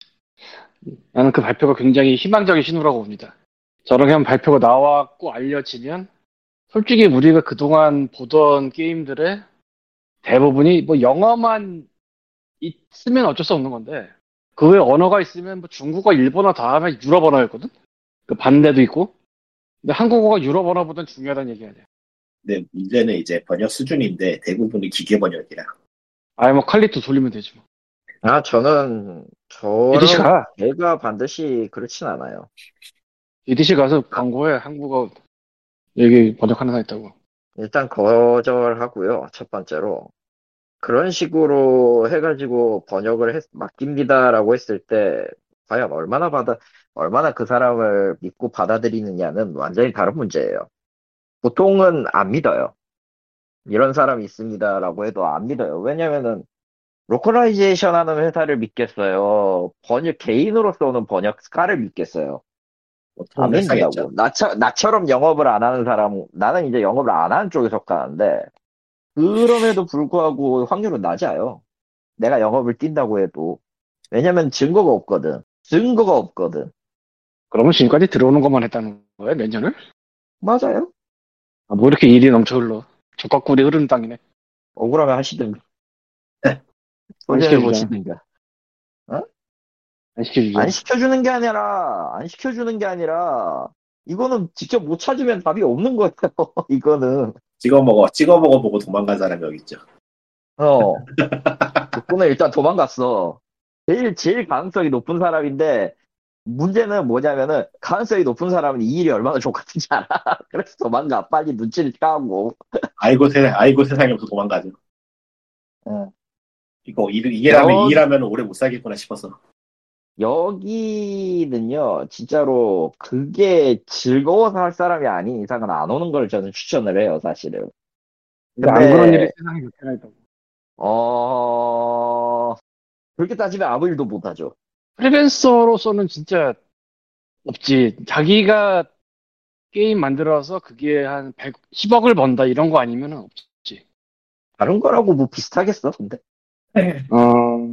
나는 그 발표가 굉장히 희망적인 신호라고 봅니다. 저렇게 한 발표가 나왔고 알려지면 솔직히 우리가 그동안 보던 게임들의 대부분이 뭐 영어만 있으면 어쩔 수 없는 건데 그 외에 언어가 있으면 뭐 중국어, 일본어 다음에 유럽 언어였거든? 그 반대도 있고. 근데 한국어가 유럽 언어보단 중요하다는 얘기 아니야. 근데 문제는 이제 번역 수준인데 대부분이 기계 번역이라. 아예 뭐 칼리토 돌리면 되지 뭐. 아, 저는 이디씨 저런 가. 제가 반드시 그렇진 않아요. 이디씨 가서 광고해. 한국어 얘기 번역하는 사 있다고. 일단 거절하고요. 첫 번째로 그런 식으로 해가지고 번역을 했, 맡깁니다라고 했을 때 과연 얼마나 받아 얼마나 그 사람을 믿고 받아들이느냐는 완전히 다른 문제예요. 보통은 안 믿어요. 이런 사람이 있습니다라고 해도 안 믿어요. 왜냐면은 로컬라이제이션 하는 회사를 믿겠어요. 번역 개인으로서 오는 번역가를 믿겠어요. 안 보통 회사겠죠. 믿는다고. 나처, 나처럼 영업을 안 하는 사람, 나는 이제 영업을 안 하는 쪽에 속하는데, 그럼에도 불구하고 확률은 낮아요. 내가 영업을 뛴다고 해도. 왜냐면 증거가 없거든. 증거가 없거든. 그러면 지금까지 들어오는 것만 했다는 거야? 몇 년을? 맞아요. 아, 뭐 이렇게 일이 넘쳐 흘러. 적각꿀이 흐르는 땅이네. 억울하면 하시든가. 안 손해를 시켜주잖아. 보시든가. 어? 안 안 시켜주잖아. 시켜주는 게 아니라, 안 시켜주는 게 아니라, 이거는 직접 못 찾으면 답이 없는 거예요. 이거는. 찍어 먹어, 찍어 먹어 보고 도망간 사람이 여기 있죠. 어. 그거는 일단 도망갔어. 제일, 제일 가능성이 높은 사람인데, 문제는 뭐냐면은, 가능성이 높은 사람은 이 일이 얼마나 좋겠는지 알아. 그래서 도망가. 빨리 눈치를 까고. 아이고 세, 아이고 세상에 없어 도망가죠. 어. 이거 일, 이해라면 이 여, 일하면 오래 못 살겠구나 싶어서. 여기는요, 진짜로, 그게 즐거워서 할 사람이 아닌 이상은 안 오는 걸 저는 추천을 해요, 사실은. 근데 안 그런 일이 근데, 세상에 몇 개나 있다고. 어, 그렇게 따지면 아무 일도 못하죠. 프리랜서로서는 진짜 없지. 자기가 게임 만들어서 그게 한 백, 십억을 번다 이런 거 아니면 없지. 다른 거라고 뭐 비슷하겠어, 근데. 어,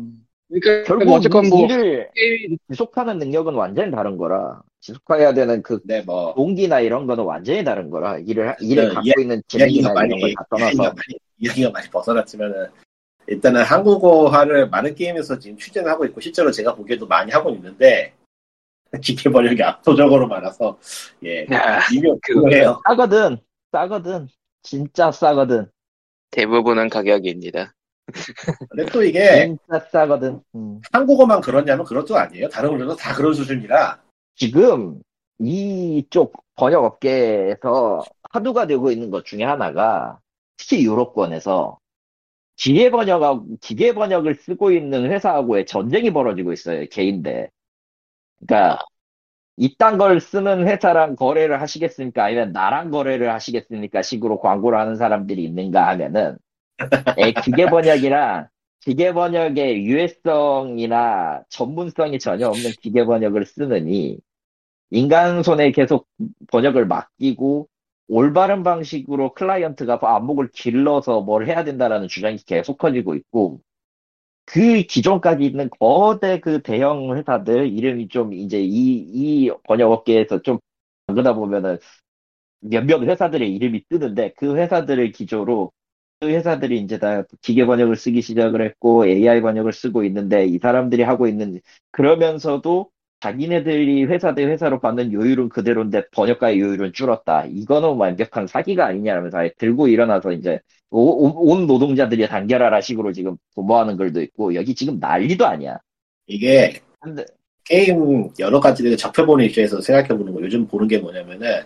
그러니까 뭐 결국 어쨌건 이 뭐 일을 게임이 지속하는 능력은 완전히 다른 거라. 지속해야 되는 그 근데 뭐 동기나 이런 거는 완전히 다른 거라. 일을, 일을 그 이야, 갖고 있는 이야기가 재능이나 많이 이런 걸 다 이야기가 떠나서. 많이 이야기가 많이 벗어났지만은 일단은 한국어화를 많은 게임에서 지금 추진을 하고 있고 실제로 제가 보기에도 많이 하고 있는데 기계 번역이 압도적으로 많아서 예 아, 미묘 그 미묘해요. 싸거든. 싸거든. 진짜 싸거든. 대부분은 가격입니다. 근데 또 이게 진짜 싸거든. 음. 한국어만 그러냐면 그것도 아니에요. 다른 언어도 다 그런 수준이라 지금 이쪽 번역 업계에서 화두가 되고 있는 것 중에 하나가 특히 유럽권에서 기계 번역하고 기계 번역을 쓰고 있는 회사하고의 전쟁이 벌어지고 있어요. 개인데. 그러니까 이딴 걸 쓰는 회사랑 거래를 하시겠습니까? 아니면 나랑 거래를 하시겠습니까? 식으로 광고를 하는 사람들이 있는가 하면은 에, 기계 번역이랑 기계 번역의 유해성이나 전문성이 전혀 없는 기계 번역을 쓰느니 인간 손에 계속 번역을 맡기고 올바른 방식으로 클라이언트가 안목을 길러서 뭘 해야 된다라는 주장이 계속 커지고 있고 그 기존까지 있는 거대 그 대형 회사들 이름이 좀 이제 이, 이 번역업계에서 좀 그러다 보면은 몇몇 회사들의 이름이 뜨는데 그 회사들을 기조로 그 회사들이 이제 다 기계 번역을 쓰기 시작을 했고 에이아이 번역을 쓰고 있는데 이 사람들이 하고 있는 그러면서도 자기네들이 회사 대 회사로 받는 요율은 그대로인데 번역가의 요율은 줄었다. 이거는 완벽한 사기가 아니냐면서 아예 들고 일어나서 이제 오- 오- 온 노동자들이 단결하라 식으로 지금 도모하는 글도 있고 여기 지금 난리도 아니야. 이게 근데 게임 여러 가지를 접해보는 입장에서 생각해보는 거 요즘 보는 게 뭐냐면은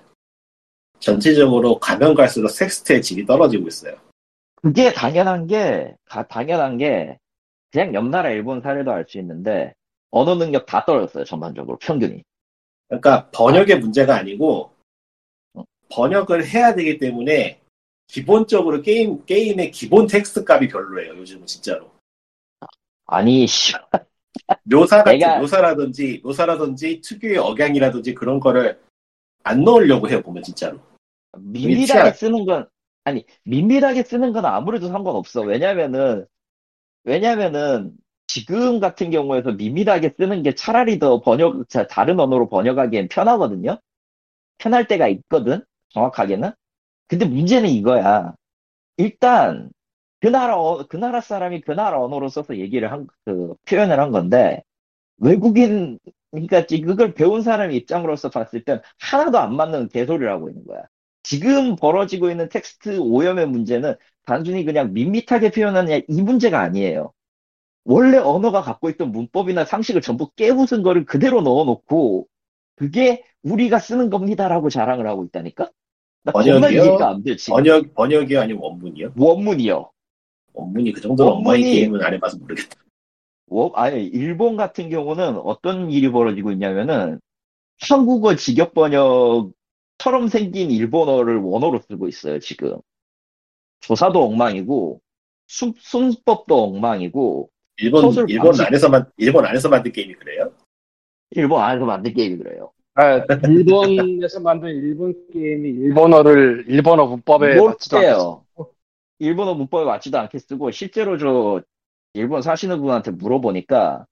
전체적으로 가면 갈수록 텍스트의 질이 떨어지고 있어요. 그게 당연한 게 가- 당연한 게 그냥 옆 나라 일본 사례도 알 수 있는데 언어 능력 다 떨어졌어요 전반적으로 평균이. 그러니까 아, 번역의 문제가 아니고 어. 번역을 해야 되기 때문에 기본적으로 게임 게임의 기본 텍스트 값이 별로예요. 요즘은 진짜로. 아니 씨, 묘사 같은 내가 묘사라든지 묘사라든지 특유의 억양이라든지 그런 거를 안 넣으려고 해요. 보면 진짜로. 그게 밋밋하게 티가 쓰는 건 아니 밋밋하게 쓰는 건 아무래도 상관없어. 왜냐면은 왜냐면은 지금 같은 경우에서 밋밋하게 쓰는 게 차라리 더 번역 자, 다른 언어로 번역하기엔 편하거든요. 편할 때가 있거든. 정확하게는. 근데 문제는 이거야. 일단 그 나라 어- 그 나라 사람이 그 나라 언어로 써서 얘기를 한 그 표현을 한 건데 외국인 그러니까 지- 그걸 배운 사람 입장으로서 봤을 땐 하나도 안 맞는 개소리를 하고 있는 거야. 지금 벌어지고 있는 텍스트 오염의 문제는 단순히 그냥 밋밋하게 표현하느냐 이 문제가 아니에요. 원래 언어가 갖고 있던 문법이나 상식을 전부 깨부순 거를 그대로 넣어놓고 그게 우리가 쓰는 겁니다라고 자랑을 하고 있다니까? 나 겁나 이해가 번역이요? 안 돼, 지금. 번역 번역이요 아니면 원문이요? 원문이요. 원문이 그 정도로 엉망인 원문이 게임은 안 해봐서 모르겠다. 워- 아예 일본 같은 경우는 어떤 일이 벌어지고 있냐면은 한국어 직역 번역처럼 생긴 일본어를 원어로 쓰고 있어요, 지금. 조사도 엉망이고, 순, 순법도 엉망이고, 일본 서술 일본 방식, 안에서만 일본 안에서 만든 게임이 그래요? 일본 안에서 만든 게임이 그래요. 아, 일본에서 만든 일본 게임이 일본어를 일본어 문법에 맞지도 않겠어. 못해요. 일본어 문법에 맞지도 않게 쓰고, 실제로 저 일본 사시는 분한테 물어보니까,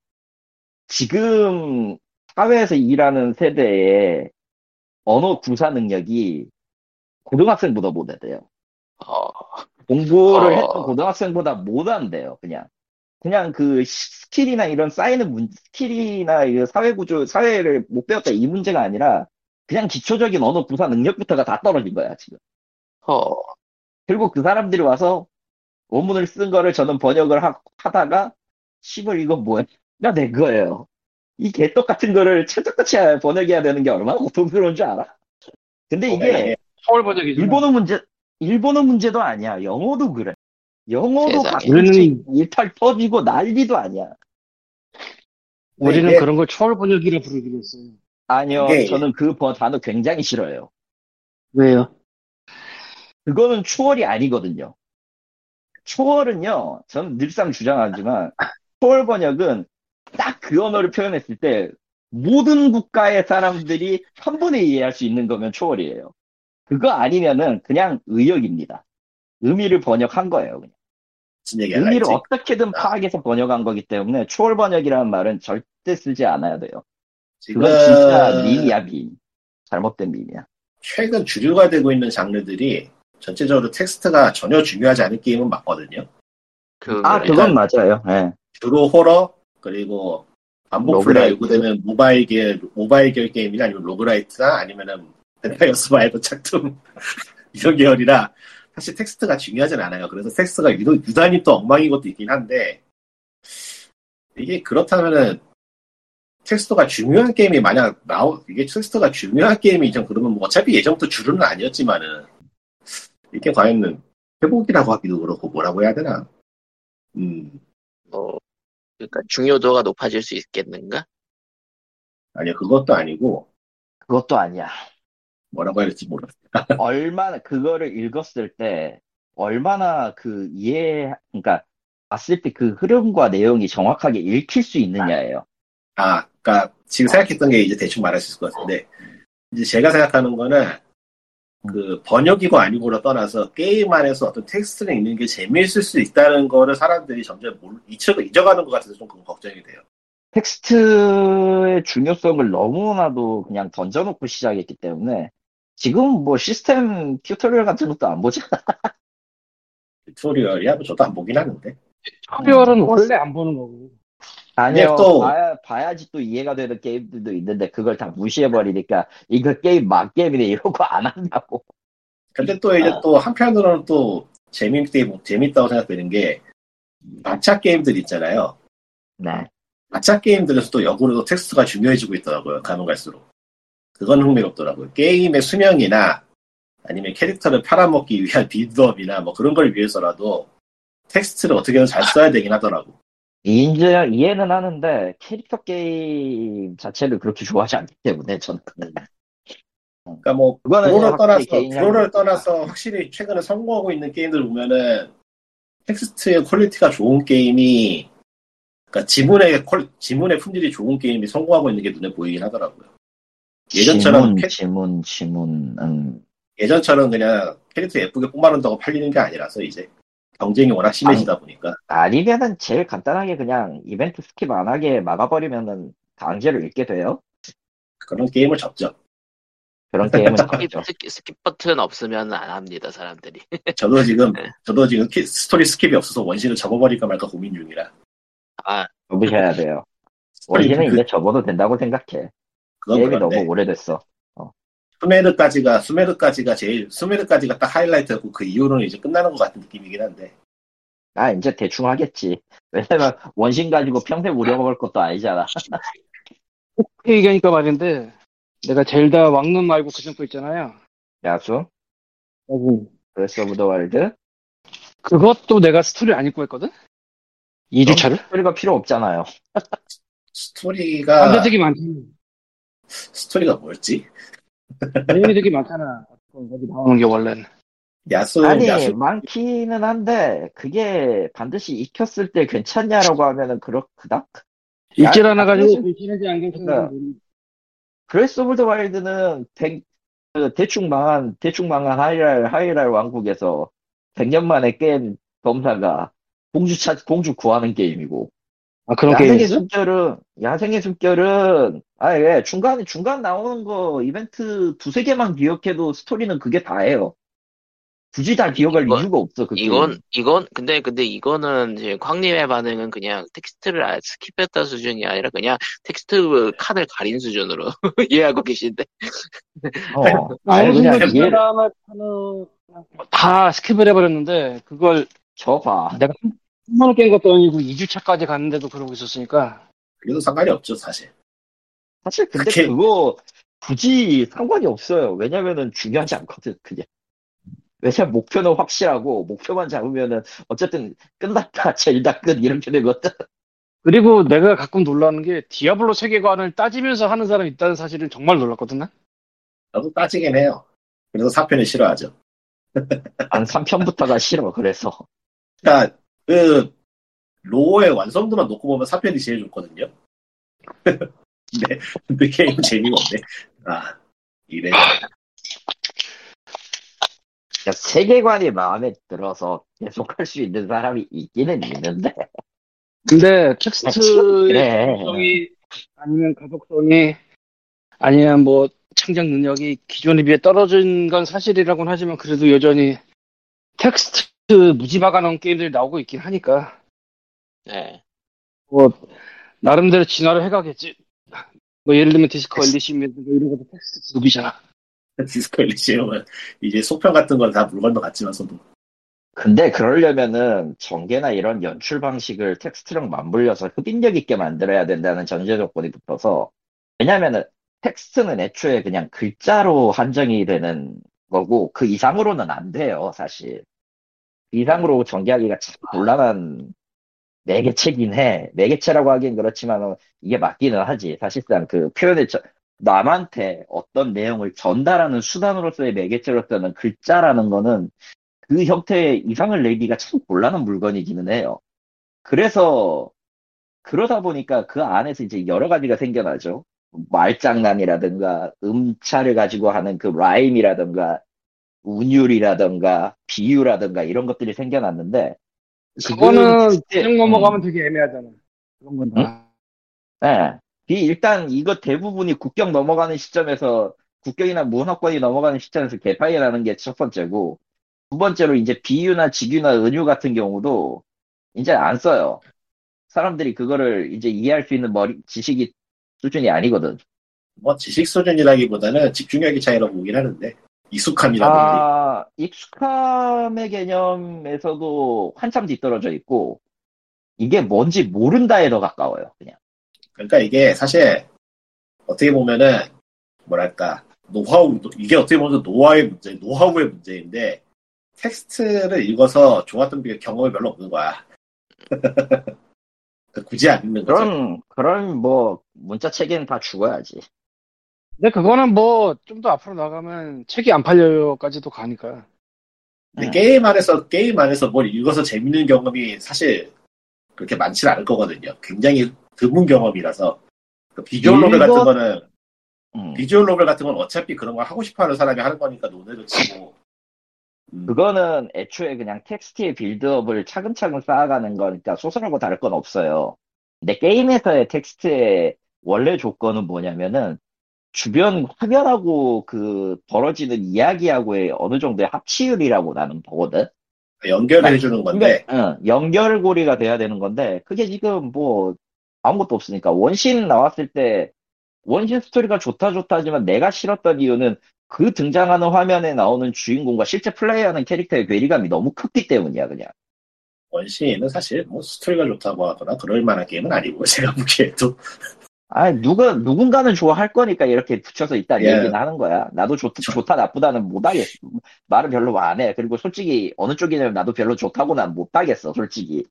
지금 사회에서 일하는 세대의 언어 구사 능력이 고등학생보다 못하대요. 어, 공부를 했던 어, 고등학생보다 못한대요, 그냥. 그냥 그 스킬이나 이런 쌓이는 문, 스킬이나 이 사회 구조, 사회를 못 배웠다 이 문제가 아니라 그냥 기초적인 언어 구사 능력부터가 다 떨어진 거야, 지금. 어, 결국 그 사람들이 와서 원문을 쓴 거를 저는 번역을 하, 하다가 시발 이건 뭐야? 나 낸 거예요. 이 개떡 같은 거를 찰떡같이 번역해야 되는 게 얼마나 고통스러운 줄 알아? 근데 그러니까 이게 이게 서울 번역이잖아. 일본어 문제, 일본어 문제도 아니야. 영어도 그래. 영어도 세상에. 가끔씩 우리는 일탈 터지고 난리도 아니야. 근데 우리는 이게 그런 걸 초월 번역이라 부르기로 했어요. 아니요, 이게 저는 그 번- 단어 굉장히 싫어요. 왜요? 그거는 초월이 아니거든요. 초월은요, 저는 늘상 주장하지만, 초월 번역은 딱 그 언어를 표현했을 때, 모든 국가의 사람들이 한 번에 이해할 수 있는 거면 초월이에요. 그거 아니면은 그냥 의역입니다. 의미를 번역한 거예요, 그냥. 무슨 얘기 할라 의미를 했지? 어떻게든 아. 파악해서 번역한 거기 때문에 초월 번역이라는 말은 절대 쓰지 않아야 돼요. 지금 그건 진짜 밈이야, 밈. 잘못된 밈이야. 최근 주류가 되고 있는 장르들이 전체적으로 텍스트가 전혀 중요하지 않은 게임은 맞거든요. 그건 아, 그래요. 그건 맞아요. 예. 주로 호러 그리고 반복 플레이가 로그라이트. 요구되는 모바일 계 모바일 계열 게임이나 아니면 로그라이트나 아니면은 뱀파이어 서바이벌 작품 이런 계열이라 사실 텍스트가 중요하진 않아요. 그래서 텍스트가 유도, 유단히 또 엉망인 것도 있긴 한데 이게 그렇다면은 텍스트가 중요한 게임이 만약 나오 이게 텍스트가 중요한 게임이 좀 그러면 뭐 어차피 예전부터 주류는 아니었지만은 이게 과연 회복이라고 하기도 그렇고 뭐라고 해야 되나? 음 뭐 그러니까 중요도가 높아질 수 있겠는가? 아니요 그것도 아니고 그것도 아니야. 뭐라고 해야 될지 모르겠어요. 얼마나, 그거를 읽었을 때, 얼마나 그 이해, 그러니까, 봤을 때 그 흐름과 내용이 정확하게 읽힐 수 있느냐예요. 아, 그러니까 지금 생각했던 게 이제 대충 말할 수 있을 것 같은데 이제 제가 생각하는 거는 그 번역이고 아니고를 떠나서 게임 안에서 어떤 텍스트를 읽는 게 재미있을 수 있다는 거를 사람들이 점점 몰- 잊혀, 잊어가는 것 같아서 좀 그건 걱정이 돼요. 텍스트의 중요성을 너무나도 그냥 던져놓고 시작했기 때문에, 지금 뭐 시스템 튜토리얼 같은 것도 안 보잖아. 튜토리얼이야? 뭐 저도 안 보긴 하는데. 튜토리얼은 원래 안 보는 거고. 아니요, 또- 봐야, 봐야지 또 이해가 되는 게임들도 있는데, 그걸 다 무시해버리니까, 이거 게임 막게임이네, 이러고 안 한다고. 근데 또 이제 아. 또 한편으로는 또 재밌게, 재밌다고 생각되는 게 마차 게임들 있잖아요. 네. 마차 게임들에서 또 역으로 텍스트가 중요해지고 있더라고요. 가면 갈수록. 그건 흥미롭더라고요. 게임의 수명이나 아니면 캐릭터를 팔아먹기 위한 빌드업이나 뭐 그런 걸 위해서라도 텍스트를 어떻게든 잘 써야 되긴 하더라고. 인정, 이해는 하는데, 캐릭터 게임 자체를 그렇게 좋아하지 않기 때문에, 저는. 그러니까 뭐 그거는 프로를 확실히 떠나서 개인 프로를 향기가 떠나서 확실히 최근에 성공하고 있는 게임들 보면은 텍스트의 퀄리티가 좋은 게임이 그러니까 지문의 퀄 지문의 품질이 좋은 게임이 성공하고 있는 게 눈에 보이긴 하더라고요. 예전처럼 지문, 캐- 지문, 지문, 음. 예전처럼 그냥 캐릭터 예쁘게 뽀만한다고 팔리는 게 아니라서 이제 경쟁이 워낙 심해지다 보니까 아니면은 제일 간단하게 그냥 이벤트 스킵 안 하게 막아버리면은 강제로 읽게 돼요. 그런 게임을 접죠. 그런 게임은 스킵, 적죠. 스킵, 스킵 버튼 없으면 안 합니다, 사람들이. 저도 지금 네. 저도 지금 키- 스토리 스킵이 없어서 원신을 접어버릴까 말까 고민 중이라. 아, 접으셔야 돼요. 스토리 원신은 그 이제 접어도 된다고 생각해. 그건 게임이 너무 그런데 오래됐어. 수메르까지가 수메르까지가 제일 수메르까지가 딱 하이라이트였고 그 이후로는 이제 끝나는 것 같은 느낌이긴 한데. 아, 이제 대충 하겠지. 왜냐면 원신 가지고 평생 우려먹을 것도 아니잖아. 그 얘기하니까 말인데, 내가 젤다 왕눈 말고 그 전거 있잖아요. 야수, 음. 브레스 오브 더 와일드. 그것도 내가 스토리 안 읽고 했거든? 이 주차를? 스토리가 필요 없잖아요. 스토리가 안돼 되게 많잖아. 스토리가 뭐였지? 내용이 되게 많잖아. 거기 나오는 게 원래는. 야수 아니, 야수 많기는 한데, 그게 반드시 익혔을 때 괜찮냐라고 하면은, 그렇, 그닥? 읽질 야, 않아가지고 그래서- 괜찮은지 안 괜찮은지 그러니까 모르겠어. 브레스 오브 더 와일드는 백, 그 대충 망한, 대충 망한 하이랄, 하이랄 왕국에서 백 년 만에 깬 검사가 공주 찾, 공주 구하는 게임이고, 아 그런 게임이 야생의 있어? 숨결은, 야생의 숨결은, 아, 예, 중간에, 중간 나오는 거, 이벤트 두세 개만 기억해도 스토리는 그게 다예요. 굳이 다 기억할 이거- 이유가 없어, 그 이건, 게임. 이건, 근데, 근데 이거는, 이제, 광님의 반응은 그냥 텍스트를 아- 스킵했다 수준이 아니라 그냥 텍스트 칸을 가린 수준으로 이해하고 계신데. 어. 어느 아니, 그냥 순간 이해를, 지나다음에 하는 다 스킵을 해버렸는데 그걸 저 봐. 내가 한 번을 깬 것도 아니고 이 주차까지 갔는데도 그러고 있었으니까 그래도 상관이 없죠 사실. 사실 근데 그게- 그거 굳이 상관이 없어요. 왜냐면은 중요하지 않거든, 그게. 왜냐면 목표는 확실하고, 목표만 잡으면은, 어쨌든, 끝났다, 젤다 끝, 이렇게 되거든. 그리고 내가 가끔 놀라는 게 디아블로 세계관을 따지면서 하는 사람이 있다는 사실은 정말 놀랐거든 난. 나도 따지긴 해요. 그래서 사 편을 싫어하죠. 한 삼 편부터가 싫어, 그래서. 그러니까 그 로어의 완성도만 놓고 보면 사 편이 제일 좋거든요. 네, 근데 게임은 재미가 없네. 아 이래. 그러니까 세계관이 마음에 들어서 계속할 수 있는 사람이 있기는 있는데. 근데 텍스트의 그래. 중요성이 아니면 가독성이 아니면 뭐 창작 능력이 기존에 비해 떨어진 건 사실이라고는 하지만 그래도 여전히 텍스트 무지막아놓은 게임들이 나오고 있긴 하니까 네. 뭐 나름대로 진화를 해가겠지. 뭐 예를 들면 디스코 텍스- 엘리시면 뭐 이런 것도 텍스트 지급이잖아. 디스코 엘리시움은 이제 소평 같은 건 다 물 건너갔지만서도. 근데 그러려면은 전개나 이런 연출 방식을 텍스트랑 맞물려서 흡입력 있게 만들어야 된다는 전제 조건이 붙어서. 왜냐면은 텍스트는 애초에 그냥 글자로 한정이 되는 거고 그 이상으로는 안 돼요, 사실. 그 이상으로 전개하기가 참 곤란한 매개체긴 해. 매개체라고 하긴 그렇지만 이게 맞기는 하지. 사실상 그 표현을 저- 남한테 어떤 내용을 전달하는 수단으로서의 매개체로서는 글자라는 거는 그 형태의 이상을 내기가 참 곤란한 물건이기는 해요. 그래서 그러다 보니까 그 안에서 이제 여러 가지가 생겨나죠. 말장난이라든가 음차를 가지고 하는 그 라임이라든가 운율이라든가 비유라든가 이런 것들이 생겨났는데 지금 그거는 텍스트 번역 넘어가면 음, 되게 애매하잖아. 그런 건 응? 다. 예. 이 일단 이거 대부분이 국경 넘어가는 시점에서 국경이나 문화권이 넘어가는 시점에서 개판이 나는 게 첫 번째고 두 번째로 이제 비유나 직유나 은유 같은 경우도 이제 안 써요. 사람들이 그거를 이제 이해할 수 있는 머리 지식이 수준이 아니거든. 뭐 지식 수준이라기보다는 집중력의 차이라고 보긴 하는데 익숙함이라든지. 아, 익숙함의 개념에서도 한참 뒤떨어져 있고 이게 뭔지 모른다에 더 가까워요, 그냥. 그러니까 이게 사실 어떻게 보면은 뭐랄까 노하우 이게 어떻게 보면 노하우의 문제, 노하우의 문제인데 텍스트를 읽어서 좋았던 경험이 별로 없는 거야. 굳이 안 읽는 거죠. 그런 그런 뭐 문자 체계는 다 죽어야지. 근데 그거는 뭐 좀 더 앞으로 나가면 책이 안 팔려요까지도 가니까. 근데 응. 게임 안에서 게임 안에서 뭘 읽어서 재밌는 경험이 사실 그렇게 많지 않을 거거든요. 굉장히 드문 경험이라서 그 비주얼 노벨 같은 읽었, 거는 음, 비주얼 노벨 같은 건 어차피 그런 걸 하고 싶어하는 사람이 하는 거니까 논외로 치고 음, 그거는 애초에 그냥 텍스트의 빌드업을 차근차근 쌓아가는 거니까 소설하고 다를 건 없어요. 근데 게임에서의 텍스트의 원래 조건은 뭐냐면은 주변 화면하고 그 벌어지는 이야기하고의 어느 정도의 합치율이라고 나는 보거든. 연결을 그러니까 해주는 그러니까 건데 응, 연결고리가 돼야 되는 건데 그게 지금 뭐 아무것도 없으니까 원신 나왔을 때 원신 스토리가 좋다 좋다 하지만 내가 싫었던 이유는 그 등장하는 화면에 나오는 주인공과 실제 플레이하는 캐릭터의 괴리감이 너무 컸기 때문이야, 그냥. 원시인은 사실 뭐 스토리가 좋다고 하거나 그럴 만한 게임은 아니고 제가 보기에도 아, 누가, 누군가는 좋아할 거니까 이렇게 붙여서 일단 얘기는 그냥 하는 거야. 나도 좋, 저- 좋다, 나쁘다는 못하겠어. 말은 별로 안 해. 그리고 솔직히 어느 쪽이냐면 나도 별로 좋다고는 못하겠어, 솔직히.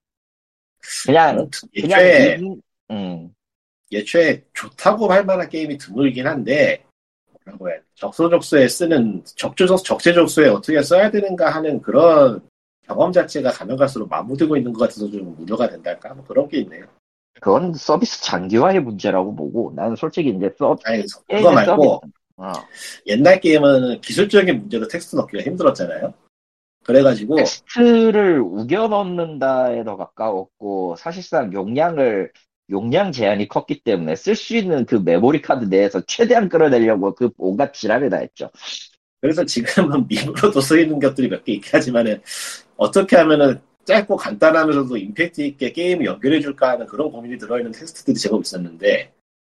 그냥, 저는 그냥 예초에 이, 음, 예초에 좋다고 할 만한 게임이 드물긴 한데 뭐라고 해야 돼? 적소적소에 쓰는 적조적 적재적소에 어떻게 써야 되는가 하는 그런 경험 자체가 가면 갈수록 마모되고 있는 것 같아서 좀 우려가 된달까 뭐 그런 게 있네요. 그건 서비스 장기화의 문제라고 보고, 나는 솔직히 이제 서, 아니 그거 게임의 서비스, 말고 어, 옛날 게임은 기술적인 문제로 텍스트 넣기가 힘들었잖아요. 그래가지고 텍스트를 우겨 넣는다에 더 가까웠고, 사실상 용량을, 용량 제한이 컸기 때문에 쓸 수 있는 그 메모리 카드 내에서 최대한 끌어내려고 그 온갖 지랄을 다 했죠. 그래서 지금은 밈으로도 쓰이는 것들이 몇 개 있긴 하지만은 어떻게 하면은 짧고 간단하면서도 임팩트 있게 게임을 연결해줄까 하는 그런 고민이 들어있는 텍스트들이 제법 있었는데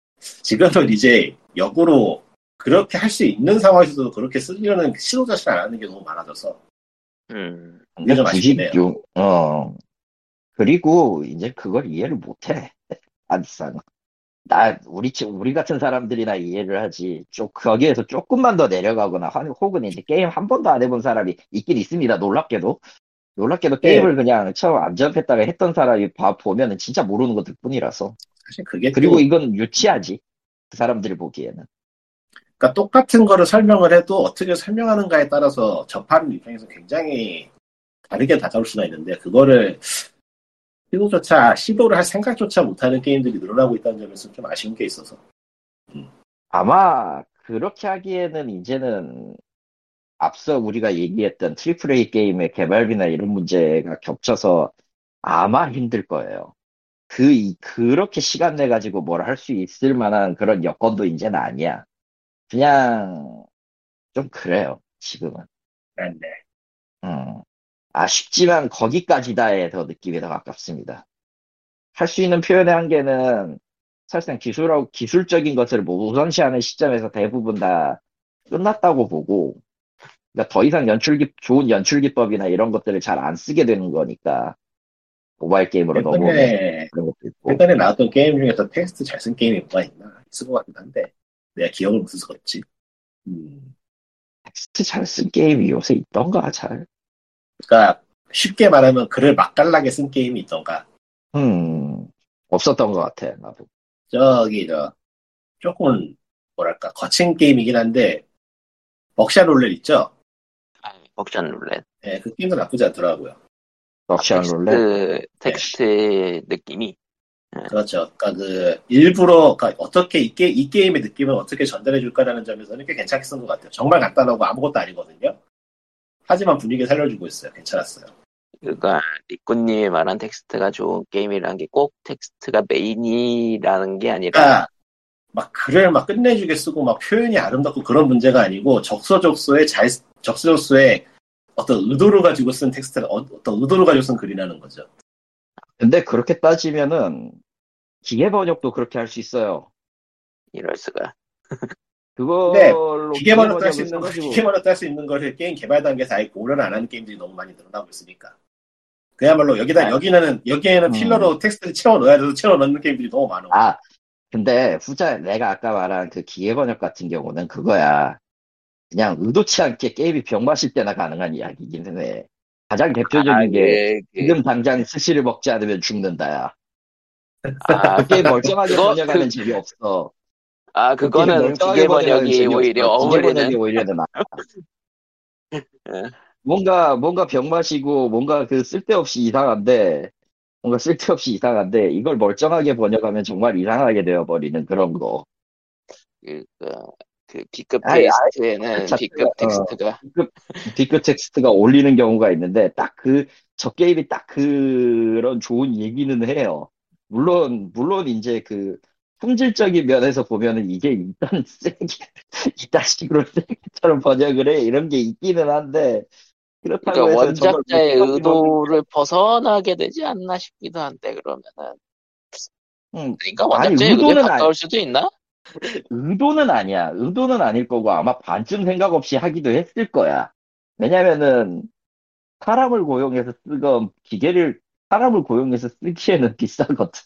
지금은 이제 역으로 그렇게 할 수 있는 상황에서도 그렇게 쓰려는 시도 자체를 안 하는 게 너무 많아져서 음, 그게 근데 좀 아쉽긴 굳이 해요. 용, 어, 그리고 이제 그걸 이해를 못해. 사실상. 나, 우리, 치- 우리 같은 사람들이나 이해를 하지. 좀, 거기에서 조금만 더 내려가거나, 화- 혹은 이제 게임 한 번도 안 해본 사람이 있긴 있습니다. 놀랍게도. 놀랍게도 예, 게임을 그냥 처음 안 접했다가 했던 사람이 봐, 보면은 진짜 모르는 것들 뿐이라서. 사실 그게 그리고 또 이건 유치하지. 그 사람들이 보기에는. 그러니까 똑같은 거를 설명을 해도 어떻게 설명하는가에 따라서 접하는 입장에서 굉장히 다르게 다가올 수가 있는데 그거를 시도조차 시도를 할 생각조차 못하는 게임들이 늘어나고 있다는 점에서 좀 아쉬운 게 있어서. 음. 아마, 그렇게 하기에는 이제는 앞서 우리가 얘기했던 트리플 에이 게임의 개발비나 이런 문제가 겹쳐서 아마 힘들 거예요. 그, 이- 그렇게 시간 내 가지고 뭘 할 수 있을 만한 그런 여건도 이제는 아니야. 그냥 좀 그래요, 지금은. 네. 음. 아쉽지만 거기까지다에 더 느낌이 더 가깝습니다. 할 수 있는 표현의 한계는 사실상 기술하고 기술적인 것을 뭐 우선시하는 시점에서 대부분 다 끝났다고 보고, 그러니까 더 이상 연출기, 좋은 연출 기법이나 이런 것들을 잘 안 쓰게 되는 거니까, 모바일 게임으로 넘어오면 최근에, 그런 것도 있고. 최근에 나왔던 게임 중에서 텍스트 잘 쓴 게임이 뭐가 있나? 있을 것 같긴 한데, 내가 기억을 못 해서 그렇지. 음, 텍스트 잘 쓴 게임이 요새 있던가, 잘. 그러니까, 쉽게 말하면 글을 맛깔나게 쓴 게임이 있던가. 음, 없었던 것 같아, 나도. 저기, 저, 조금, 뭐랄까, 거친 게임이긴 한데, 벅샤 롤렛 있죠? 아, 옥션 룰렛. 예, 그 게임도 나쁘지 않더라고요. 아, 럭셔 롤렛. 텍스트, 텍스트의 느낌이. 그렇죠. 그러니까 그 일부러 그러니까 어떻게 이, 게, 이 게임의 느낌을 어떻게 전달해 줄까라는 점에서는 꽤 괜찮게 쓴 것 같아요. 정말 간단하고 아무것도 아니거든요. 하지만 분위기 살려주고 있어요. 괜찮았어요. 그러니까 니꾸님이 말한 텍스트가 좋은 게임이라는 게 꼭 텍스트가 메인이라는 게 아니라 그러니까 막 글을 막 끝내주게 쓰고 막 표현이 아름답고 그런 문제가 아니고 적서적소에 잘 적서적소에 어떤 의도를 가지고 쓴 텍스트가 어, 어떤 의도를 가지고 쓴 글이라는 거죠. 근데 그렇게 따지면은, 기계 번역도 그렇게 할 수 있어요. 이럴 수가. 근데 그걸로 기계 기계 번역도 할 수 번역을 있는 거, 써가지고, 기계 번역도 할 수 있는 거를 게임 개발 단계에서 아예 고려를 안 하는 게임들이 너무 많이 늘어나고 있으니까. 그야말로 여기다 아, 여기는 여기에는 음, 필러로 텍스트를 채워 넣어야 돼서 채워 넣는 게임들이 너무 많아. 아, 근데 후자, 내가 아까 말한 그 기계 번역 같은 경우는 그거야. 그냥 의도치 않게 게임이 병 마실 때나 가능한 이야기기는 해. 가장 아, 대표적인 게 그, 그, 지금 당장 스시를 먹지 않으면 죽는다야. 아, 그 게임 멀쩡하게 그거, 그, 번역하면 재미없어. 아, 그 게임 그거는 멀쩡하게 기계 번역하면 번역이 재미없어. 오히려 기계 번역이 어울리는, 오히려 더 나아. 예. 뭔가, 뭔가 병 마시고, 뭔가 그 쓸데없이 이상한데, 뭔가 쓸데없이 이상한데, 이걸 멀쩡하게 번역하면 정말 이상하게 되어버리는 그런 거. 그, 그, 그 B급 아예, 아예 테이스트에는 자체가, B급 어, 텍스트가, B급, B급 텍스트가 올리는 경우가 있는데, 딱 그, 저 게임이 딱 그런 좋은 얘기는 해요. 물론, 물론 이제 그, 품질적인 면에서 보면은 이게 일단 쓰레기, 이딴 식으로 쓰레기처럼 번역을 해. 이런 게 있기는 한데, 그러니까 그렇다고 해서 저걸 원작자의 멀쩡하게 번역, 의도를 벗어나게 되지 않나 싶기도 한데, 그러면은. 음, 그러니까 아니, 원작자의 의도에 의도는 아, 가까울 수도 있나? 의도는 아니야. 의도는 아닐 거고 아마 반쯤 생각 없이 하기도 했을 거야. 왜냐면은, 사람을 고용해서 쓰건 기계를 사람을 고용해서 쓰기에는 비싸거든.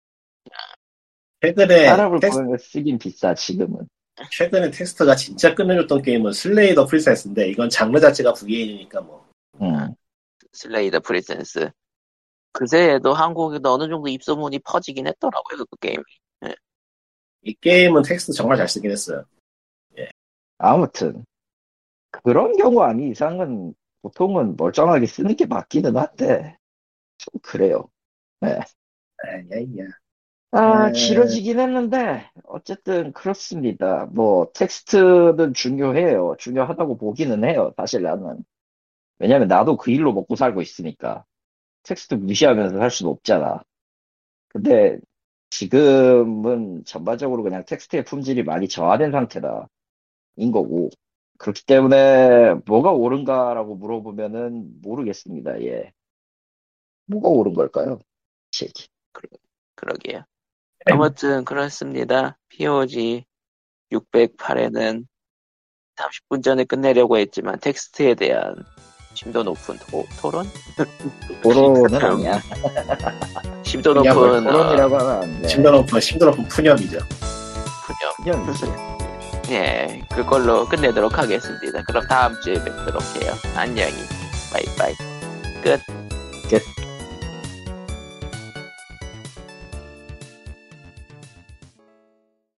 최근에 사람을 텍스 고용해서 쓰긴 비싸 지금은. 최근에 텍스트가 진짜 끝내줬던 게임은 슬레이 더 프리센스인데 이건 장르 자체가 브이에이니까 뭐. 음. 슬레이더 프리센스. 그새에도 한국에도 어느 정도 입소문이 퍼지긴 했더라고요, 그 게임이. 예. 이 게임은 텍스트 정말 잘 쓰긴 했어요. 아무튼 그런 경우 아니 이상은 보통은 멀쩡하게 쓰는 게 맞기는 한데 좀 그래요. 네. 아야야. 아 길어지긴 했는데 어쨌든 그렇습니다. 뭐 텍스트는 중요해요. 중요하다고 보기는 해요. 사실 나는. 왜냐면 나도 그 일로 먹고 살고 있으니까. 텍스트 무시하면서 살 수는 없잖아. 근데 지금은 전반적으로 그냥 텍스트의 품질이 많이 저하된 상태다. 인 거고. 그렇기 때문에 뭐가 옳은가라고 물어보면은 모르겠습니다. 예. 뭐가 옳은 걸까요? 새끼. 그러, 그러게요. 아무튼 그렇습니다. 피오지 육백팔에는 삼십 분 전에 끝내려고 했지만 텍스트에 대한 심도 높은 토, 토론? 토론은 아니야. 심도 그냥 뭐 높은 어, 토론이라고 하면 안 돼. 심도 높은 심도 높은 푸념이죠. 분명. 그냥 이제 예, 그걸로 끝내도록 하겠습니다. 그럼 다음 주에 뵙도록 해요. 안녕히. 바이바이. 끝. 끝.